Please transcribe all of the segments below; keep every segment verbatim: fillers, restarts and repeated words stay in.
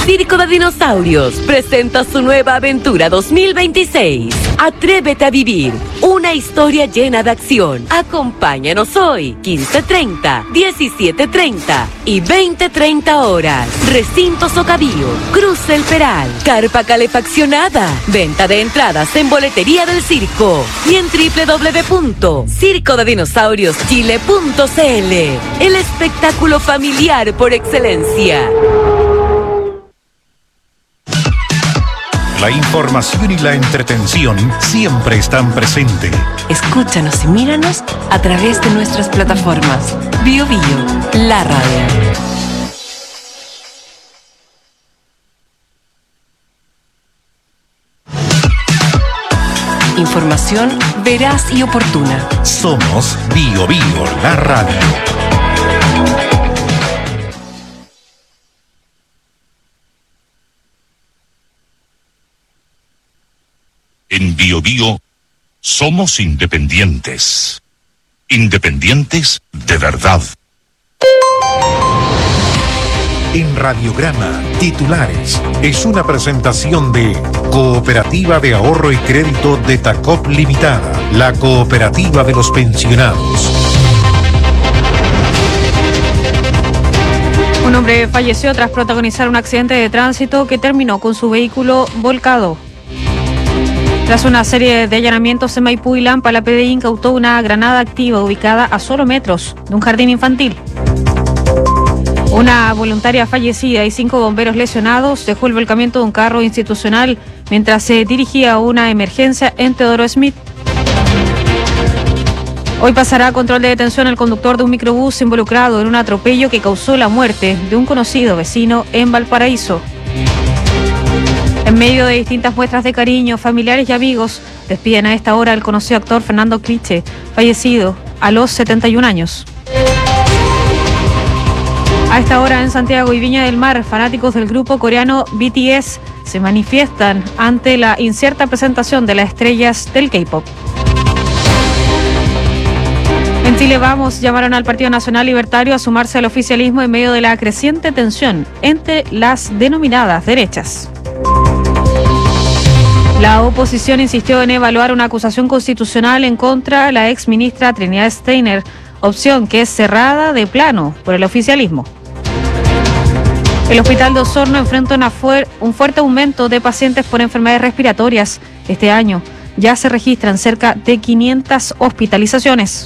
Circo de Dinosaurios presenta su nueva aventura dos mil veintiséis. Atrévete a vivir una historia llena de acción. Acompáñanos hoy, quince treinta, diecisiete treinta y veinte treinta horas. Recinto Socavio, Cruz El Peral, carpa calefaccionada. Venta de entradas en boletería del circo y en doble u doble u doble u punto circo de dinosaurios chile punto c l. El espectáculo familiar por excelencia. La información y la entretención siempre están presentes. Escúchanos y míranos a través de nuestras plataformas. Bio Bio, la radio. Información veraz y oportuna. Somos Bio Bio, la radio. En Bio Bio somos independientes. Independientes de verdad. En Radiograma, titulares, es una presentación de Cooperativa de Ahorro y Crédito de Tacop Limitada, la cooperativa de los pensionados. Un hombre falleció tras protagonizar un accidente de tránsito que terminó con su vehículo volcado. Tras una serie de allanamientos en Maipú y Lampa, la P D I incautó una granada activa ubicada a solo metros de un jardín infantil. Una voluntaria fallecida y cinco bomberos lesionados dejó el volcamiento de un carro institucional mientras se dirigía a una emergencia en Teodoro Smith. Hoy pasará a control de detención el conductor de un microbús involucrado en un atropello que causó la muerte de un conocido vecino en Valparaíso. En medio de distintas muestras de cariño, familiares y amigos despiden a esta hora al conocido actor Fernando Cliche, fallecido a los setenta y un años. A esta hora en Santiago y Viña del Mar, fanáticos del grupo coreano B T S se manifiestan ante la incierta presentación de las estrellas del K-pop. En Chile Vamos llamaron al Partido Nacional Libertario a sumarse al oficialismo en medio de la creciente tensión entre las denominadas derechas. La oposición insistió en evaluar una acusación constitucional en contra de la exministra Trinidad Steiner, opción que es cerrada de plano por el oficialismo. El Hospital de Osorno enfrenta una fuer- un fuerte aumento de pacientes por enfermedades respiratorias. Este año ya se registran cerca de quinientas hospitalizaciones.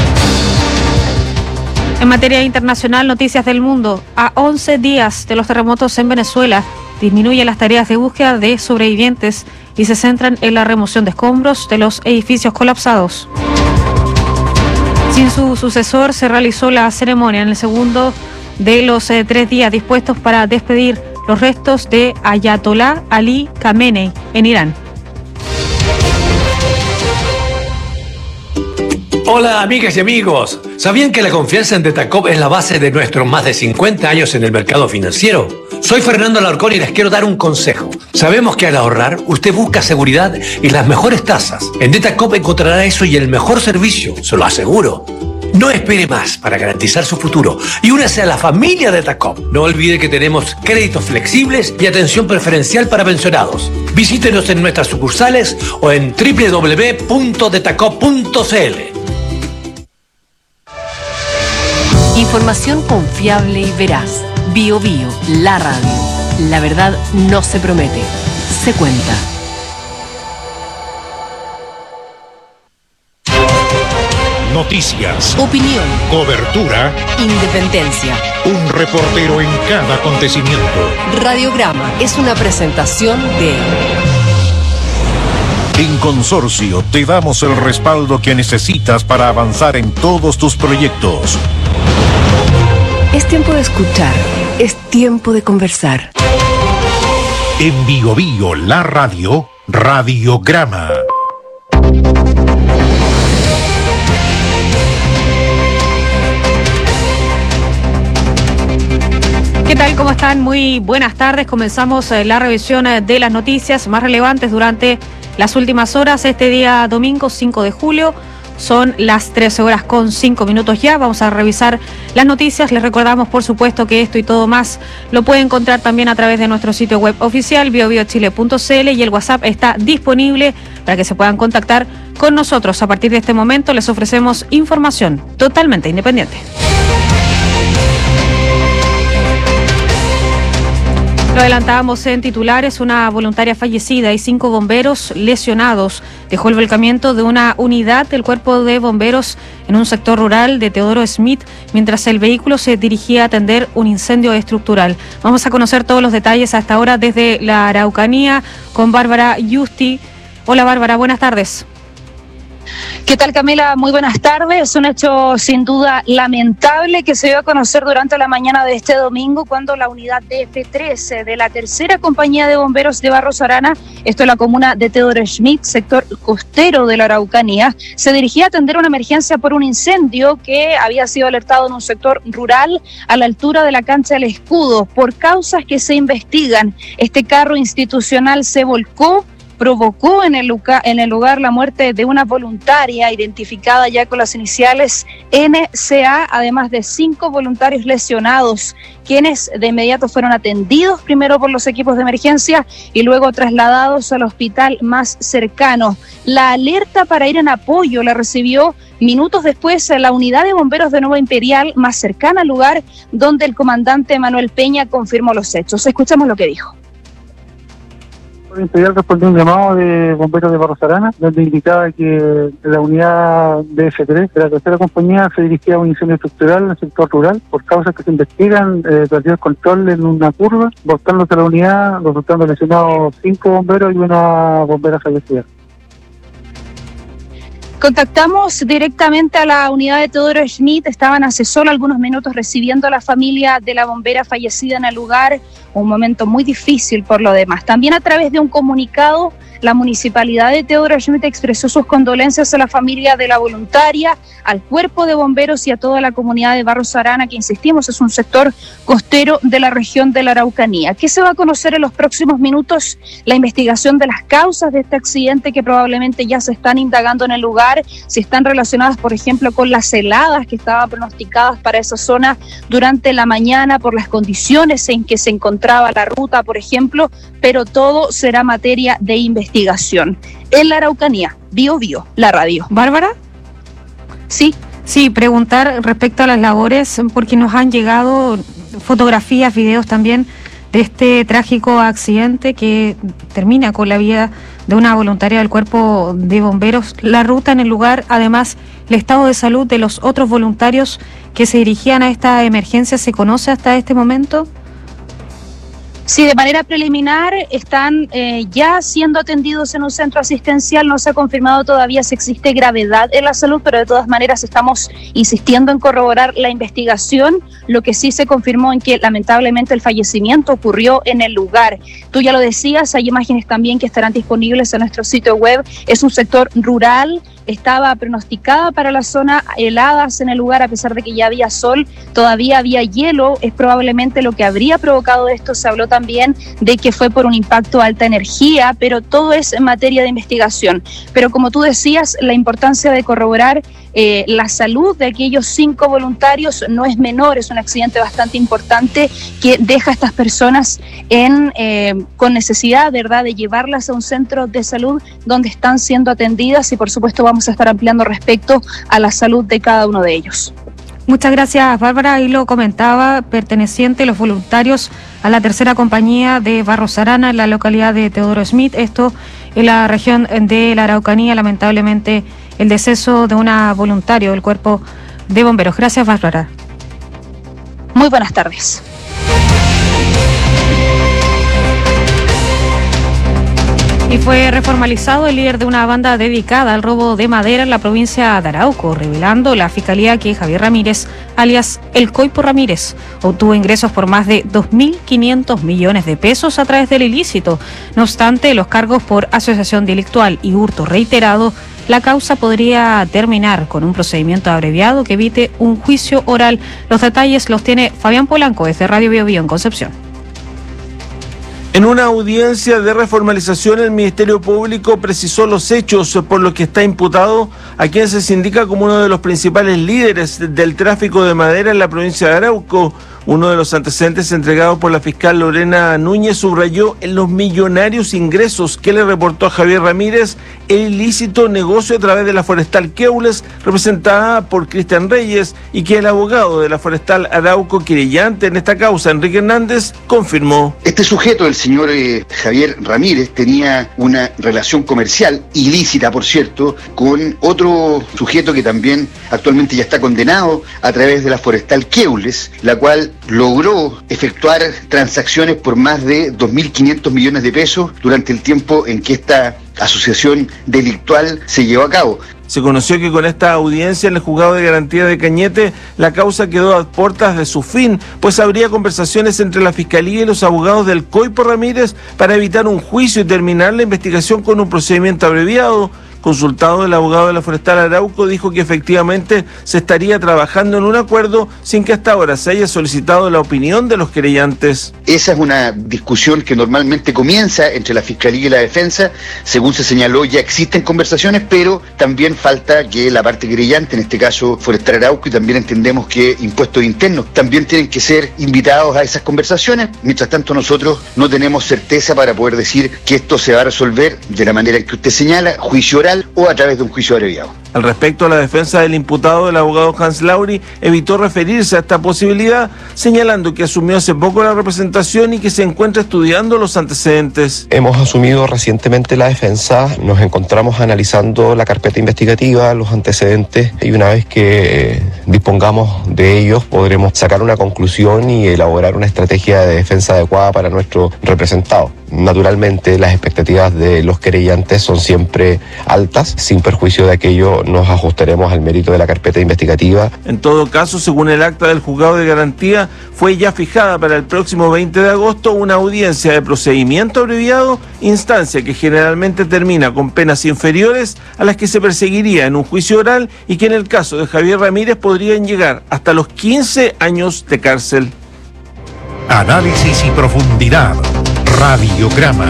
En materia internacional, noticias del mundo. A once días de los terremotos en Venezuela, disminuyen las tareas de búsqueda de sobrevivientes y se centran en la remoción de escombros de los edificios colapsados. Sin su sucesor, se realizó la ceremonia en el segundo de los eh, tres días dispuestos para despedir los restos de Ayatollah Ali Khamenei en Irán. Hola amigas y amigos, ¿sabían que la confianza en Detacop es la base de nuestros más de cincuenta años en el mercado financiero? Soy Fernando Alarcón y les quiero dar un consejo. Sabemos que al ahorrar usted busca seguridad y las mejores tasas. En Detacop encontrará eso y el mejor servicio, se lo aseguro. No espere más para garantizar su futuro y únase a la familia Detacop. No olvide que tenemos créditos flexibles y atención preferencial para pensionados. Visítenos en nuestras sucursales o en doble u doble u doble u punto detacop punto c l. Información confiable y veraz. Bio Bio, la radio. La verdad no se promete, se cuenta. Noticias, Opinión, cobertura, independencia. un reportero en cada acontecimiento. Radiograma es una presentación de... En Consorcio te damos el respaldo que necesitas para avanzar en todos tus proyectos. Es tiempo de escuchar, es tiempo de conversar. En Bio Bio, la radio, Radiograma. ¿Qué tal? ¿Cómo están? Muy buenas tardes. Comenzamos eh, la revisión eh, de las noticias más relevantes durante las últimas horas. Este día domingo cinco de julio Son las trece horas con cinco minutos ya. Vamos a revisar las noticias. Les recordamos, por supuesto, que esto y todo más lo pueden encontrar también a través de nuestro sitio web oficial, bio bio chile punto c l, y el WhatsApp está disponible para que se puedan contactar con nosotros. A partir de este momento les ofrecemos información totalmente independiente. Lo adelantábamos en titulares: una voluntaria fallecida y cinco bomberos lesionados dejó el volcamiento de una unidad del Cuerpo de Bomberos en un sector rural de Teodoro Smith mientras el vehículo se dirigía a atender un incendio estructural. Vamos a conocer todos los detalles hasta ahora desde la Araucanía con Bárbara Yusti. Hola Bárbara, buenas tardes. ¿Qué tal, Camila? Muy buenas tardes. Un hecho sin duda lamentable que se dio a conocer durante la mañana de este domingo cuando la unidad D F trece de la tercera compañía de bomberos de Barros Arana, esto en la comuna de Teodoro Schmidt, sector costero de la Araucanía, se dirigía a atender una emergencia por un incendio que había sido alertado en un sector rural a la altura de la cancha del Escudo. Por causas que se investigan, este carro institucional se volcó, provocó en el, lugar, en el lugar la muerte de una voluntaria identificada ya con las iniciales N C A, además de cinco voluntarios lesionados, quienes de inmediato fueron atendidos primero por los equipos de emergencia y luego trasladados al hospital más cercano. La alerta para ir en apoyo la recibió minutos después la unidad de bomberos de Nueva Imperial más cercana al lugar, donde el comandante Manuel Peña confirmó los hechos. Escuchamos lo que dijo. Imperial respondió un llamado de bomberos de Barros Arana, donde indicaba que la unidad D F tres de la tercera compañía se dirigía a un incendio estructural en el sector rural. Por causas que se investigan, eh, perdió el control en una curva, volcándose la unidad, resultando lesionados cinco bomberos y una bombera fallecida. Contactamos directamente a la unidad de Teodoro Schmidt. Estaban hace solo algunos minutos recibiendo a la familia de la bombera fallecida en el lugar, un momento muy difícil por lo demás. También a través de un comunicado, la municipalidad de Teodoro Schmidt expresó sus condolencias a la familia de la voluntaria, al cuerpo de bomberos y a toda la comunidad de Barros Arana, que insistimos es un sector costero de la región de la Araucanía. ¿Qué se va a conocer en los próximos minutos? La investigación de las causas de este accidente que probablemente ya se están indagando en el lugar, si están relacionadas, por ejemplo, con las heladas que estaban pronosticadas para esa zona durante la mañana por las condiciones en que se encontraba la ruta, por ejemplo, pero todo será materia de investigación. Investigación. En la Araucanía, Bio Bio, la radio. ¿Bárbara? Sí. Sí, preguntar respecto a las labores, porque nos han llegado fotografías, videos también de este trágico accidente que termina con la vida de una voluntaria del Cuerpo de Bomberos. La ruta en el lugar, además, el estado de salud de los otros voluntarios que se dirigían a esta emergencia, ¿se conoce hasta este momento? Sí, de manera preliminar están eh, ya siendo atendidos en un centro asistencial. No se ha confirmado todavía si existe gravedad en la salud, pero de todas maneras estamos insistiendo en corroborar la investigación. Lo que sí se confirmó en que lamentablemente el fallecimiento ocurrió en el lugar. Tú ya lo decías, hay imágenes también que estarán disponibles en nuestro sitio web. Es un sector rural. Estaba pronosticada para la zona heladas en el lugar, a pesar de que ya había sol, todavía había hielo. Es probablemente lo que habría provocado esto. Se habló también de que fue por un impacto de alta energía, pero todo es en materia de investigación. Pero como tú decías, la importancia de corroborar eh, la salud de aquellos cinco voluntarios no es menor, es un accidente bastante importante que deja a estas personas en eh, con necesidad, ¿verdad?, de llevarlas a un centro de salud donde están siendo atendidas, y por supuesto vamos a estar ampliando respecto a la salud de cada uno de ellos. Muchas gracias, Bárbara. Ahí lo comentaba, perteneciente los voluntarios a la tercera compañía de Barros Arana en la localidad de Teodoro Schmidt, esto en la región de la Araucanía. Lamentablemente el deceso de una voluntaria del Cuerpo de Bomberos. Gracias, Bárbara. Muy buenas tardes. Y fue reformalizado el líder de una banda dedicada al robo de madera en la provincia de Arauco, revelando la fiscalía que Javier Ramírez, alias El Coipo Ramírez, obtuvo ingresos por más de dos mil quinientos millones de pesos a través del ilícito. No obstante, los cargos por asociación delictual y hurto reiterado, la causa podría terminar con un procedimiento abreviado que evite un juicio oral. Los detalles los tiene Fabián Polanco desde Radio Bio Bio en Concepción. En una audiencia de reformalización, el Ministerio Público precisó los hechos por los que está imputado a quien se indica como uno de los principales líderes del tráfico de madera en la provincia de Arauco. Uno de los antecedentes entregados por la fiscal Lorena Núñez subrayó en los millonarios ingresos que le reportó a Javier Ramírez el ilícito negocio a través de la Forestal Queules, representada por Cristian Reyes, y que el abogado de la Forestal Arauco querellante en esta causa, Enrique Hernández, confirmó. Este sujeto, el señor eh, Javier Ramírez, tenía una relación comercial, ilícita por cierto, con otro sujeto que también actualmente ya está condenado a través de la Forestal Queules, la cual logró efectuar transacciones por más de dos mil quinientos millones de pesos durante el tiempo en que esta asociación delictual se llevó a cabo. Se conoció que con esta audiencia en el juzgado de garantía de Cañete, la causa quedó a puertas de su fin, pues habría conversaciones entre la Fiscalía y los abogados del Coipo Ramírez para evitar un juicio y terminar la investigación con un procedimiento abreviado. Consultado, el abogado de la Forestal Arauco dijo que efectivamente se estaría trabajando en un acuerdo sin que hasta ahora se haya solicitado la opinión de los querellantes. Esa es una discusión que normalmente comienza entre la Fiscalía y la Defensa. Según se señaló, ya existen conversaciones, pero también falta que la parte querellante, en este caso Forestal Arauco, y también entendemos que Impuestos Internos, también tienen que ser invitados a esas conversaciones. Mientras tanto, nosotros no tenemos certeza para poder decir que esto se va a resolver de la manera en que usted señala, juicio oral o a través de un juicio abreviado. Al respecto, la defensa del imputado, el abogado Hans Lauri, evitó referirse a esta posibilidad, señalando que asumió hace poco la representación y que se encuentra estudiando los antecedentes. Hemos asumido recientemente la defensa, nos encontramos analizando la carpeta investigativa, los antecedentes, y una vez que dispongamos de ellos podremos sacar una conclusión y elaborar una estrategia de defensa adecuada para nuestro representado. Naturalmente, las expectativas de los querellantes son siempre altas. Sin perjuicio de aquello, nos ajustaremos al mérito de la carpeta investigativa. En todo caso, según el acta del juzgado de garantía, fue ya fijada para el próximo veinte de agosto una audiencia de procedimiento abreviado, instancia que generalmente termina con penas inferiores a las que se perseguiría en un juicio oral y que en el caso de Javier Ramírez podrían llegar hasta los quince años de cárcel. Análisis y profundidad. Radiograma.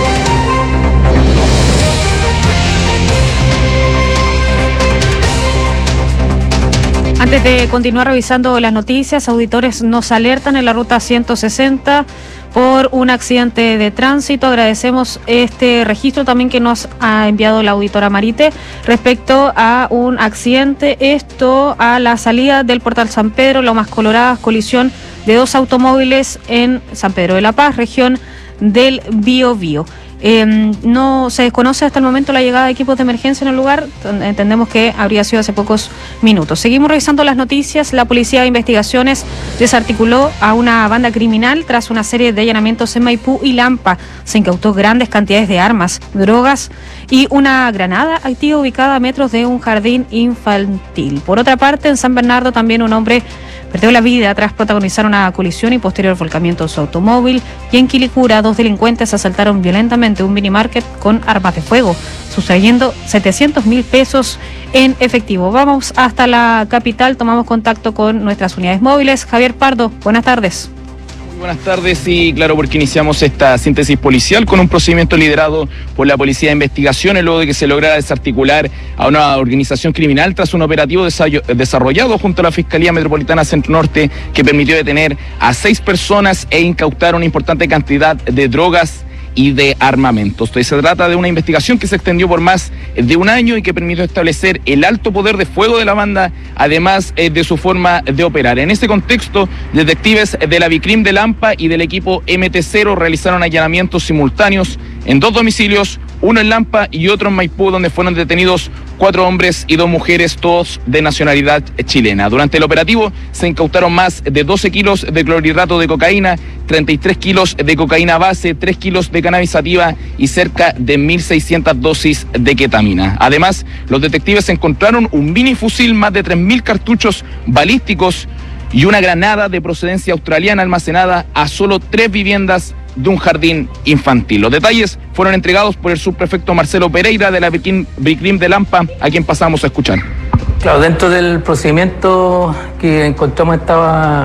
Antes de continuar revisando las noticias, auditores nos alertan en la ruta ciento sesenta por un accidente de tránsito. Agradecemos este registro también que nos ha enviado la auditora Marité respecto a un accidente, esto a la salida del Portal San Pedro, Lomas Coloradas, colisión de dos automóviles en San Pedro de la Paz, región del Biobío. Eh, no se desconoce hasta el momento la llegada de equipos de emergencia en el lugar. Entendemos que habría sido hace pocos minutos. Seguimos revisando las noticias. La Policía de Investigaciones desarticuló a una banda criminal tras una serie de allanamientos en Maipú y Lampa. Se incautó grandes cantidades de armas, drogas y una granada activa ubicada a metros de un jardín infantil. Por otra parte, en San Bernardo también un hombre perdió la vida tras protagonizar una colisión y posterior volcamiento de su automóvil. Y en Quilicura, dos delincuentes asaltaron violentamente un minimarket con armas de fuego, sustrayendo setecientos mil pesos en efectivo. Vamos hasta la capital, tomamos contacto con nuestras unidades móviles. Javier Pardo, buenas tardes. Buenas tardes y claro, porque iniciamos esta síntesis policial con un procedimiento liderado por la Policía de Investigaciones luego de que se lograra desarticular a una organización criminal tras un operativo desarrollado junto a la Fiscalía Metropolitana Centro Norte que permitió detener a seis personas e incautar una importante cantidad de drogas y de armamentos. Entonces, se trata de una investigación que se extendió por más de un año y que permitió establecer el alto poder de fuego de la banda, además eh, de su forma de operar. En este contexto, detectives de la Vicrim de Lampa y del equipo M T cero realizaron allanamientos simultáneos en dos domicilios, uno en Lampa y otro en Maipú, donde fueron detenidos cuatro hombres y dos mujeres, todos de nacionalidad chilena. Durante el operativo se incautaron más de doce kilos de clorhidrato de cocaína, treinta y tres kilos de cocaína base, tres kilos de cannabis sativa y cerca de mil seiscientas dosis de ketamina. Además, los detectives encontraron un mini fusil, más de tres mil cartuchos balísticos y una granada de procedencia australiana almacenada a solo tres viviendas de un jardín infantil. Los detalles fueron entregados por el subprefecto Marcelo Pereira de la Vicrim de Lampa, a quien pasamos a escuchar. Claro, dentro del procedimiento que encontramos estaba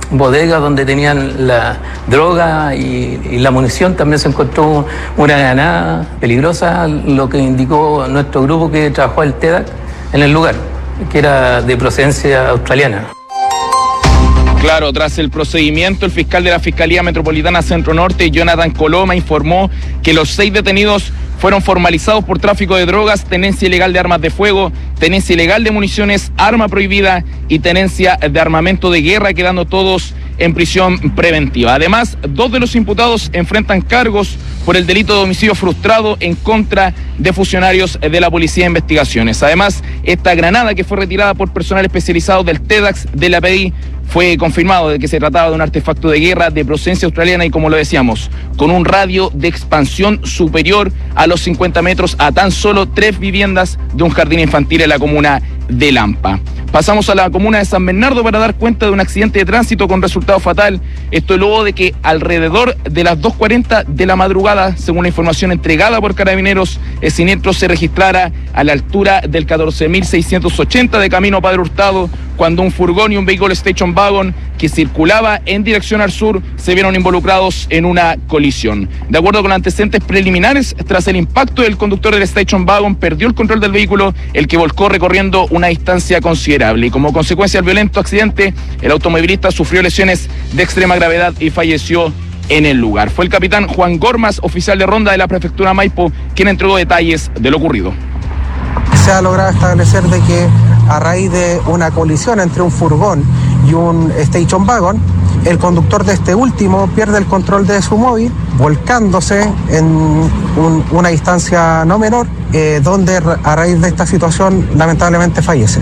bodegas donde tenían la droga y, y la munición. También se encontró una granada peligrosa, lo que indicó nuestro grupo que trabajó el T E D A C en el lugar, que era de procedencia australiana. Claro, tras el procedimiento, el fiscal de la Fiscalía Metropolitana Centro Norte, Jonathan Coloma, informó que los seis detenidos fueron formalizados por tráfico de drogas, tenencia ilegal de armas de fuego, tenencia ilegal de municiones, arma prohibida y tenencia de armamento de guerra, quedando todos en prisión preventiva. Además, dos de los imputados enfrentan cargos por el delito de homicidio frustrado en contra de funcionarios de la Policía de Investigaciones. Además, esta granada que fue retirada por personal especializado del T E D A C de la P D I fue confirmado de que se trataba de un artefacto de guerra de procedencia australiana y, como lo decíamos, con un radio de expansión superior a los cincuenta metros a tan solo tres viviendas de un jardín infantil en la comuna de Lampa. Pasamos a la comuna de San Bernardo para dar cuenta de un accidente de tránsito con resultado fatal. Esto luego de que alrededor de las dos cuarenta de la madrugada, según la información entregada por Carabineros, el siniestro se registrara a la altura del catorce mil seiscientos ochenta de Camino Padre Hurtado, cuando un furgón y un vehículo Station Wagon que circulaba en dirección al sur se vieron involucrados en una colisión. De acuerdo con antecedentes preliminares, tras el impacto, el conductor del Station Wagon perdió el control del vehículo, el que volcó recorriendo una distancia considerable. Y como consecuencia del violento accidente, el automovilista sufrió lesiones de extrema gravedad y falleció en el lugar. Fue el capitán Juan Gormas, oficial de ronda de la prefectura Maipo, quien entregó detalles de lo ocurrido. Se ha logrado establecer de que a raíz de una colisión entre un furgón y un station wagon, el conductor de este último pierde el control de su móvil, volcándose en un, una distancia no menor, eh, donde a raíz de esta situación lamentablemente fallece.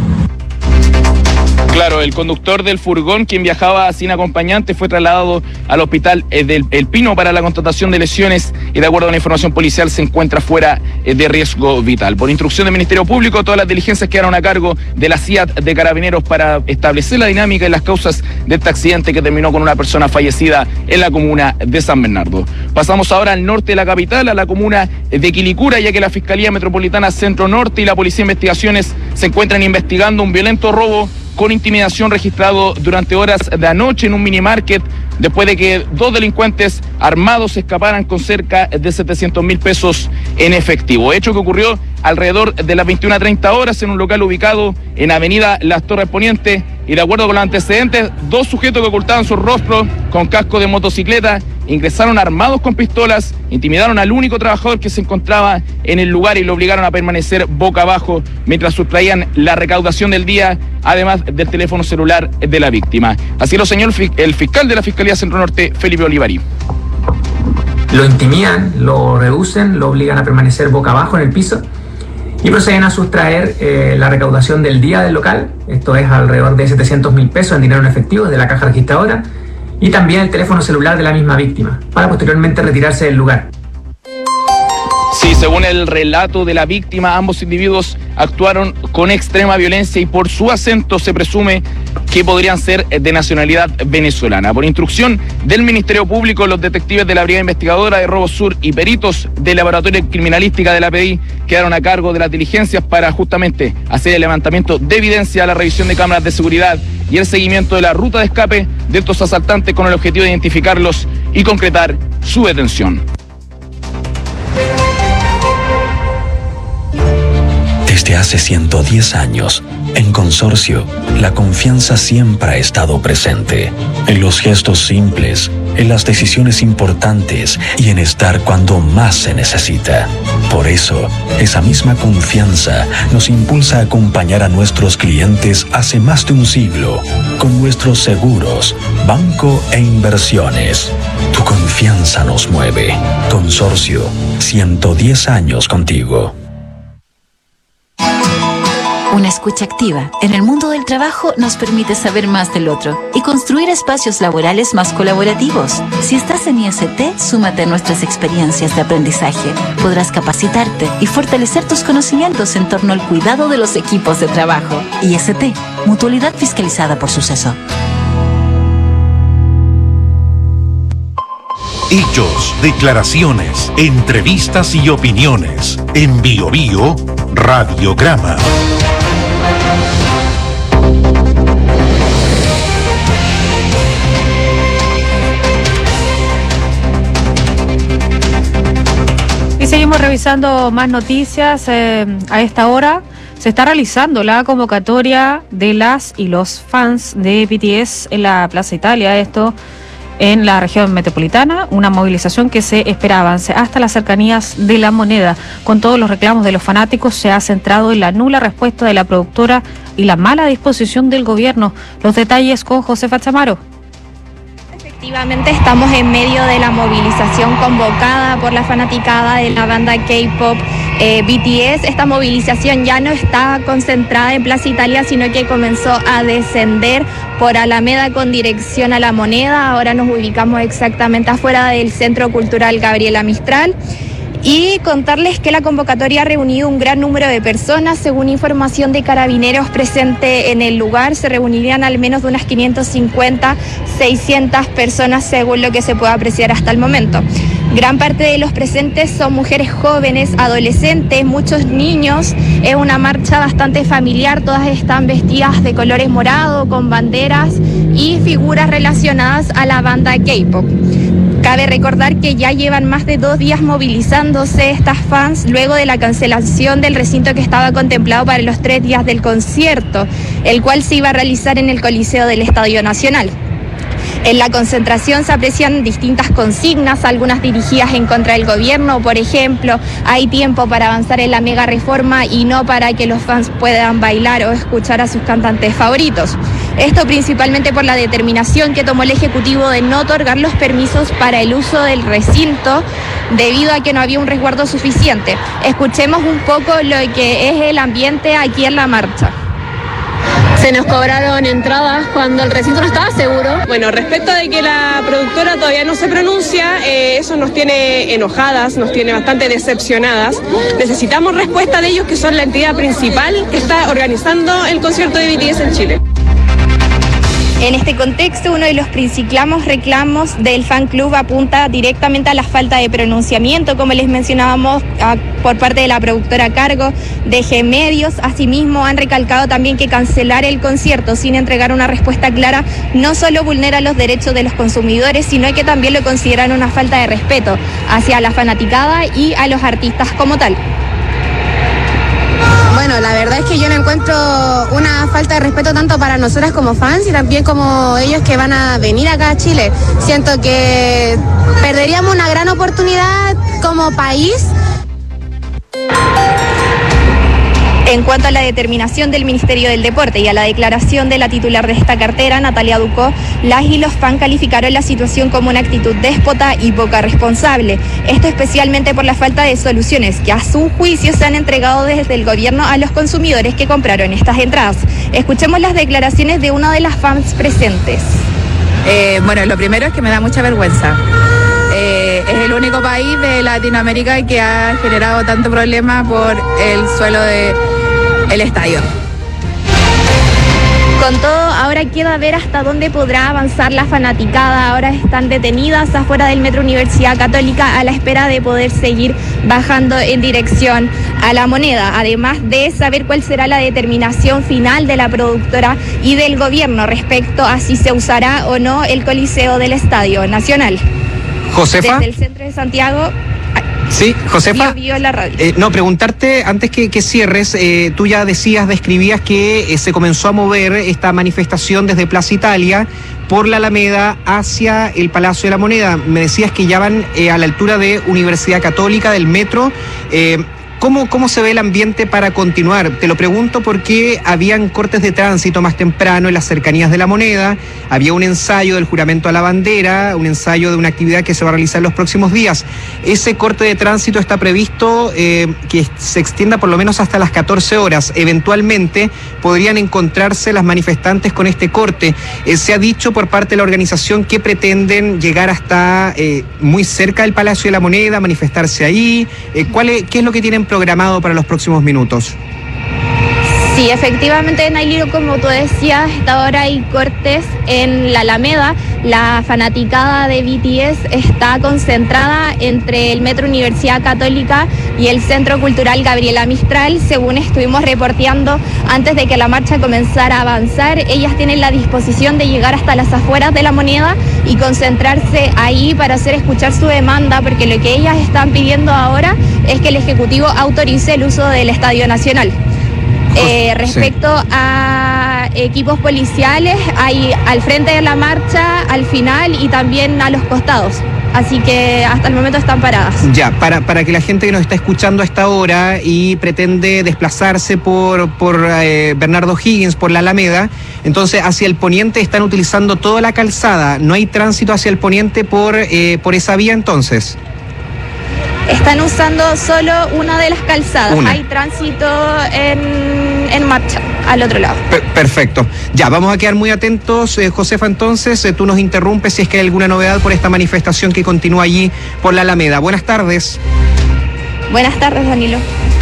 Claro, el conductor del furgón, quien viajaba sin acompañante, fue trasladado al hospital eh, del El Pino para la constatación de lesiones y, de acuerdo a la información policial, se encuentra fuera eh, de riesgo vital. Por instrucción del Ministerio Público, todas las diligencias quedaron a cargo de la C I A T de Carabineros para establecer la dinámica y las causas de este accidente que terminó con una persona fallecida en la comuna de San Bernardo. Pasamos ahora al norte de la capital, a la comuna de Quilicura, ya que la Fiscalía Metropolitana Centro Norte y la Policía de Investigaciones se encuentran investigando un violento robo con intimidación registrado durante horas de anoche en un minimarket, después de que dos delincuentes armados escaparan con cerca de setecientos mil pesos en efectivo. Hecho que ocurrió alrededor de las veintiuna treinta horas en un local ubicado en Avenida Las Torres Poniente, y de acuerdo con los antecedentes, dos sujetos que ocultaban su rostro con casco de motocicleta ingresaron armados con pistolas, intimidaron al único trabajador que se encontraba en el lugar y lo obligaron a permanecer boca abajo mientras sustraían la recaudación del día, además del teléfono celular de la víctima. Así lo señaló el fiscal de la Fiscalía Centro Norte, Felipe Olivari. Lo intimidan, lo reducen, lo obligan a permanecer boca abajo en el piso y proceden a sustraer eh, la recaudación del día del local. Esto es alrededor de setecientos mil pesos en dinero en efectivo de la caja registradora, y también el teléfono celular de la misma víctima, para posteriormente retirarse del lugar. Sí, según el relato de la víctima, ambos individuos actuaron con extrema violencia y por su acento se presume que podrían ser de nacionalidad venezolana. Por instrucción del Ministerio Público, los detectives de la Brigada Investigadora de Robo Sur y peritos del Laboratorio de Criminalística de la P D I quedaron a cargo de las diligencias para justamente hacer el levantamiento de evidencia, la revisión de cámaras de seguridad y el seguimiento de la ruta de escape de estos asaltantes con el objetivo de identificarlos y concretar su detención. Desde hace ciento diez años, en Consorcio, la confianza siempre ha estado presente. En los gestos simples, en las decisiones importantes y en estar cuando más se necesita. Por eso, esa misma confianza nos impulsa a acompañar a nuestros clientes hace más de un siglo, con nuestros seguros, banco e inversiones. Tu confianza nos mueve. Consorcio, ciento diez años contigo. Una escucha activa en el mundo del trabajo nos permite saber más del otro y construir espacios laborales más colaborativos. Si estás en I S T, súmate a nuestras experiencias de aprendizaje. Podrás capacitarte y fortalecer tus conocimientos en torno al cuidado de los equipos de trabajo. I S T, mutualidad fiscalizada por Suceso. Hechos, declaraciones, entrevistas y opiniones. En Bio Bio, Radiograma. seguimos revisando más noticias. Eh, a esta hora se está realizando la convocatoria de las y los fans de B T S en la Plaza Italia. Esto en la región metropolitana, una movilización que se espera avance hasta las cercanías de La Moneda. Con todos los reclamos de los fanáticos, se ha centrado en la nula respuesta de la productora y la mala disposición del gobierno. Los detalles con Josefa Chamaro. Efectivamente, estamos en medio de la movilización convocada por la fanaticada de la banda K-pop eh, B T S. Esta movilización ya no está concentrada en Plaza Italia, sino que comenzó a descender por Alameda con dirección a La Moneda. Ahora nos ubicamos exactamente afuera del Centro Cultural Gabriela Mistral. Y contarles que la convocatoria ha reunido un gran número de personas. Según información de Carabineros presente en el lugar, se reunirían al menos de unas quinientas cincuenta, seiscientas personas según lo que se puede apreciar hasta el momento. Gran parte de los presentes son mujeres jóvenes, adolescentes, muchos niños. Es una marcha bastante familiar, todas están vestidas de colores morado, con banderas y figuras relacionadas a la banda K-pop. Cabe recordar que ya llevan más de dos días movilizándose estas fans luego de la cancelación del recinto que estaba contemplado para los tres días del concierto, el cual se iba a realizar en el Coliseo del Estadio Nacional. En la concentración se aprecian distintas consignas, algunas dirigidas en contra del gobierno. Por ejemplo, hay tiempo para avanzar en la mega reforma y no para que los fans puedan bailar o escuchar a sus cantantes favoritos. Esto principalmente por la determinación que tomó el Ejecutivo de no otorgar los permisos para el uso del recinto debido a que no había un resguardo suficiente. Escuchemos un poco lo que es el ambiente aquí en la marcha. Se nos cobraron entradas cuando el recinto no estaba seguro. Bueno, respecto de que la productora todavía no se pronuncia, eh, eso nos tiene enojadas, nos tiene bastante decepcionadas. Necesitamos respuesta de ellos, que son la entidad principal que está organizando el concierto de B T S en Chile. En este contexto, uno de los principales reclamos del fan club apunta directamente a la falta de pronunciamiento, como les mencionábamos, a, por parte de la productora a cargo de G Medios. Asimismo, han recalcado también que cancelar el concierto sin entregar una respuesta clara no solo vulnera los derechos de los consumidores, sino que también lo consideran una falta de respeto hacia la fanaticada y a los artistas como tal. Bueno, la verdad es que yo no encuentro una falta de respeto tanto para nosotras como fans y también como ellos que van a venir acá a Chile. Siento que perderíamos una gran oportunidad como país. En cuanto a la determinación del Ministerio del Deporte y a la declaración de la titular de esta cartera, Natalia Ducó, las y los fans calificaron la situación como una actitud déspota y poca responsable. Esto especialmente por la falta de soluciones que a su juicio se han entregado desde el gobierno a los consumidores que compraron estas entradas. Escuchemos las declaraciones de una de las fans presentes. Eh, bueno, lo primero es que me da mucha vergüenza. Eh, es el único país de Latinoamérica que ha generado tanto problema por el suelo del estadio. Con todo, ahora queda ver hasta dónde podrá avanzar la fanaticada. Ahora están detenidas afuera del Metro Universidad Católica a la espera de poder seguir bajando en dirección a La Moneda, además de saber cuál será la determinación final de la productora y del gobierno respecto a si se usará o no el Coliseo del Estadio Nacional. Josefa. Desde el centro de Santiago. Sí, Josefa. Bio, bio la radio. Eh, no, preguntarte, antes que, que cierres, eh, tú ya decías, describías que eh, se comenzó a mover esta manifestación desde Plaza Italia por la Alameda hacia el Palacio de la Moneda. Me decías que ya van eh, a la altura de Universidad Católica, del metro. Eh, ¿Cómo, ¿Cómo se ve el ambiente para continuar? Te lo pregunto porque habían cortes de tránsito más temprano en las cercanías de La Moneda, había un ensayo del juramento a la bandera, un ensayo de una actividad que se va a realizar en los próximos días. Ese corte de tránsito está previsto eh, que se extienda por lo menos hasta las catorce horas. Eventualmente podrían encontrarse las manifestantes con este corte. Eh, se ha dicho por parte de la organización que pretenden llegar hasta eh, muy cerca del Palacio de la Moneda, manifestarse ahí. Eh, ¿cuál es, ¿Qué es lo que tienen programado para los próximos minutos? Sí, efectivamente, Nailiro, como tú decías, hasta ahora hay cortes en la Alameda. La fanaticada de B T S está concentrada entre el Metro Universidad Católica y el Centro Cultural Gabriela Mistral. Según estuvimos reporteando antes de que la marcha comenzara a avanzar, ellas tienen la disposición de llegar hasta las afueras de La Moneda y concentrarse ahí para hacer escuchar su demanda, porque lo que ellas están pidiendo ahora es que el Ejecutivo autorice el uso del Estadio Nacional. Eh, respecto sí. a equipos policiales, hay al frente de la marcha, al final y también a los costados. Así que hasta el momento están paradas. Ya, para, para que la gente que nos está escuchando a esta hora y pretende desplazarse por, por eh, Bernardo Higgins, por la Alameda, entonces hacia el poniente están utilizando toda la calzada. ¿No hay tránsito hacia el poniente por, eh, por esa vía entonces? Están usando solo una de las calzadas. Una. Hay tránsito en, en marcha al otro lado. Per- perfecto. Ya, vamos a quedar muy atentos. Eh, Josefa, entonces, eh, tú nos interrumpes si es que hay alguna novedad por esta manifestación que continúa allí por la Alameda. Buenas tardes. Buenas tardes, Danilo.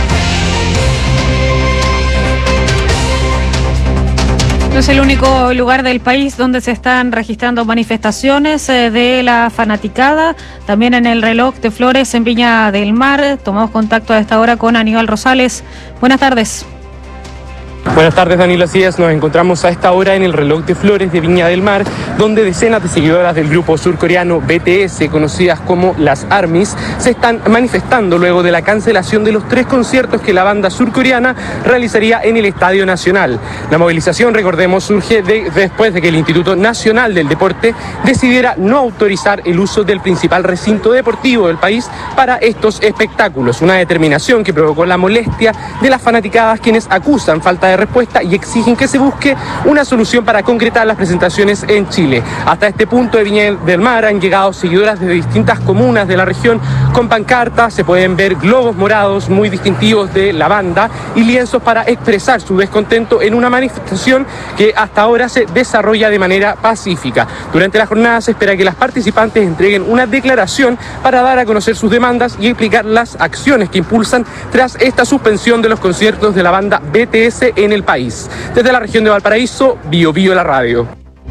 No es el único lugar del país donde se están registrando manifestaciones eh, de la fanaticada. También en el Reloj de Flores en Viña del Mar. Tomamos contacto a esta hora con Aníbal Rosales. Buenas tardes. Buenas tardes, Danilo. Así es, nos encontramos a esta hora en el Reloj de Flores de Viña del Mar, donde decenas de seguidoras del grupo surcoreano B T S, conocidas como las ARMYs, se están manifestando luego de la cancelación de los tres conciertos que la banda surcoreana realizaría en el Estadio Nacional. La movilización, recordemos, surge de, después de que el Instituto Nacional del Deporte decidiera no autorizar el uso del principal recinto deportivo del país para estos espectáculos, una determinación que provocó la molestia de las fanaticadas, quienes acusan falta de respuesta y exigen que se busque una solución para concretar las presentaciones en Chile. Hasta este punto de Viña del Mar han llegado seguidoras de distintas comunas de la región con pancartas, se pueden ver globos morados muy distintivos de la banda y lienzos para expresar su descontento en una manifestación que hasta ahora se desarrolla de manera pacífica. Durante la jornada se espera que las participantes entreguen una declaración para dar a conocer sus demandas y explicar las acciones que impulsan tras esta suspensión de los conciertos de la banda B T S en el país. Desde la región de Valparaíso, Bio Bio la radio.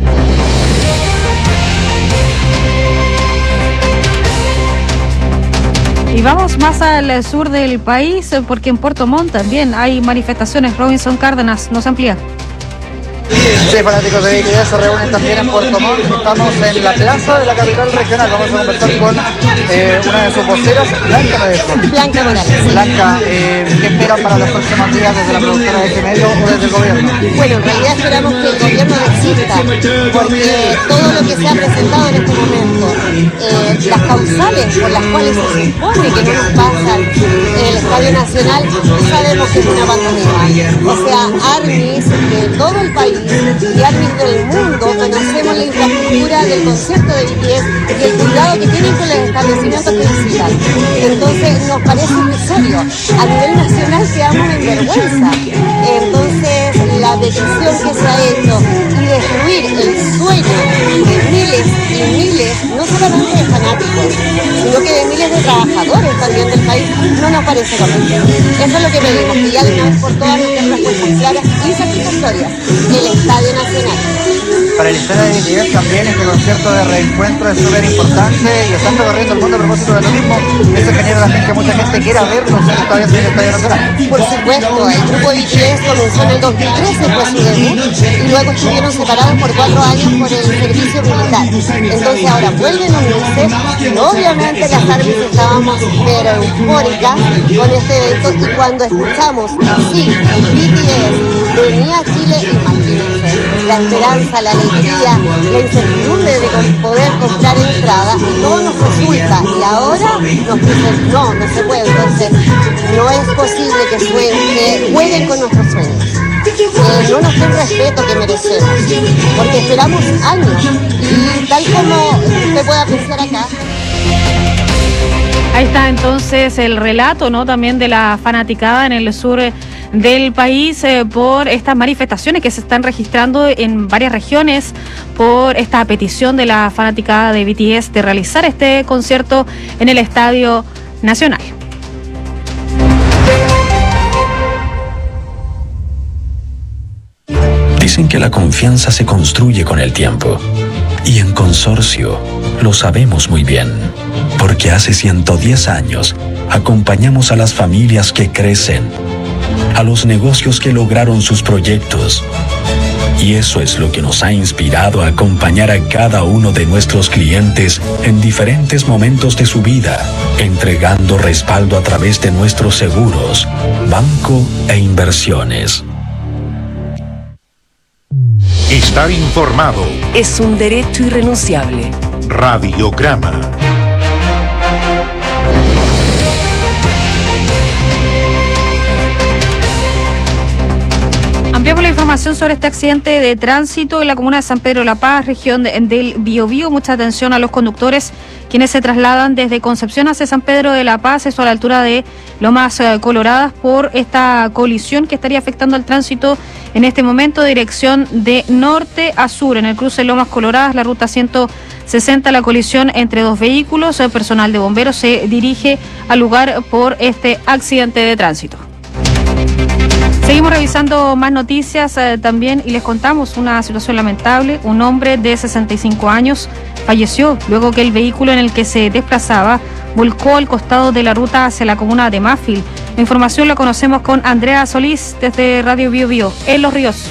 Y vamos más al sur del país, porque en Puerto Montt también hay manifestaciones. Robinson Cárdenas nos amplía. Sí, fanáticos de B T S se reúnen también en Puerto Montt. Estamos en la plaza de la capital regional. Vamos a conversar con eh, una de sus voceras, Blanca Morales. Blanca Morales. Blanca, eh, ¿qué esperan para los próximos días desde la productora de este medio o desde el gobierno? Bueno, en realidad esperamos que el gobierno desista, porque todo lo que se ha presentado en este momento, eh, las causales por las cuales se supone que no nos pasan el Estadio Nacional, sabemos que es una pantomima. O sea, ARMYs de todo el país y ARMYs del mundo conocemos la infraestructura del concierto de B T S y el cuidado que tienen con los establecimientos que visitan. Entonces nos parece irrisorio. A nivel nacional quedamos en vergüenza. Entonces la decisión que se ha hecho y destruir el sueño de miles y miles, no solamente de fanáticos, sino que de miles de trabajadores también del país, no nos parece correcto. Eso es lo que pedimos, que ya de una vez por todas nos den respuestas claras y satisfactorias. El Estadio Nacional. Para el historia de B T S también este concierto de reencuentro es súper importante y están recorriendo el mundo a propósito de lo mismo. Eso genera también que mucha gente quiera verlos en todavía en el Estadio Nacional. Por supuesto, el grupo B T S comenzó en el dos mil trece, fue su debut, y luego estuvieron separados por cuatro años por el servicio militar. Entonces ahora vuelven a unirse y obviamente las ARMYs estábamos pero eufóricas con este evento y cuando escuchamos, sí, el B T S venía a Chile, imagínense, la esperanza, la alegría, la incertidumbre de poder comprar entradas, y todo nos resulta, y ahora nos dicen, no, no se puede, entonces no es posible que, sueñen, que jueguen con nuestros sueños. Eh, no nos den respeto que merecemos, porque esperamos años, y tal como usted puede apreciar acá. Ahí está entonces el relato, ¿no? También de la fanaticada en el sur del país eh, por estas manifestaciones que se están registrando en varias regiones por esta petición de la fanaticada de B T S de realizar este concierto en el Estadio Nacional. Dicen que la confianza se construye con el tiempo. Y en Consorcio lo sabemos muy bien, porque hace ciento diez años acompañamos a las familias que crecen, a los negocios que lograron sus proyectos. Y eso es lo que nos ha inspirado a acompañar a cada uno de nuestros clientes en diferentes momentos de su vida, entregando respaldo a través de nuestros seguros, banco e inversiones. Estar informado es un derecho irrenunciable. Radiograma. Ampliamos la información sobre este accidente de tránsito en la comuna de San Pedro de la Paz, región de, del Biobío. Mucha atención a los conductores quienes se trasladan desde Concepción hacia San Pedro de la Paz, eso a la altura de Lomas eh, Coloradas, por esta colisión que estaría afectando al tránsito en este momento, dirección de norte a sur, en el cruce de Lomas Coloradas, la ruta ciento sesenta, la colisión entre dos vehículos. El personal de bomberos se dirige al lugar por este accidente de tránsito. Seguimos revisando más noticias eh, también y les contamos una situación lamentable. Un hombre de sesenta y cinco años falleció luego que el vehículo en el que se desplazaba volcó al costado de la ruta hacia la comuna de Mafil. La información la conocemos con Andrea Solís desde Radio Bio Bio en Los Ríos.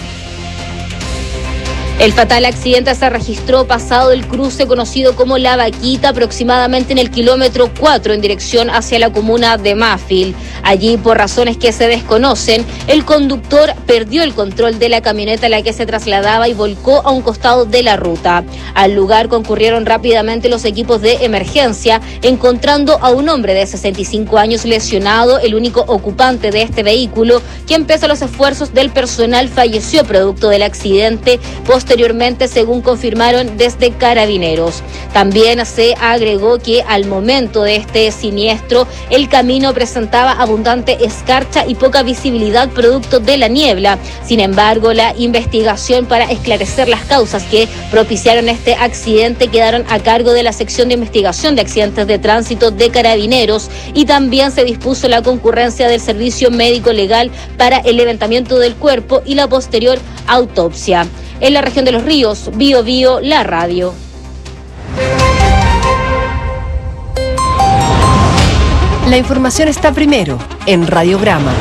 El fatal accidente se registró pasado el cruce conocido como La Vaquita, aproximadamente en el kilómetro cuatro en dirección hacia la comuna de Mafil. Allí, por razones que se desconocen, el conductor perdió el control de la camioneta en la que se trasladaba y volcó a un costado de la ruta. Al lugar concurrieron rápidamente los equipos de emergencia, encontrando a un hombre de sesenta y cinco años lesionado, el único ocupante de este vehículo, quien pese a los esfuerzos del personal falleció producto del accidente. Posteriormente, según confirmaron desde Carabineros. También se agregó que al momento de este siniestro, el camino presentaba abundante escarcha y poca visibilidad producto de la niebla. Sin embargo, la investigación para esclarecer las causas que propiciaron este accidente quedaron a cargo de la sección de investigación de accidentes de tránsito de Carabineros, y también se dispuso la concurrencia del servicio médico legal para el levantamiento del cuerpo y la posterior autopsia. En la región de Los Ríos, Bio Bio, la radio. La información está primero en Radiograma.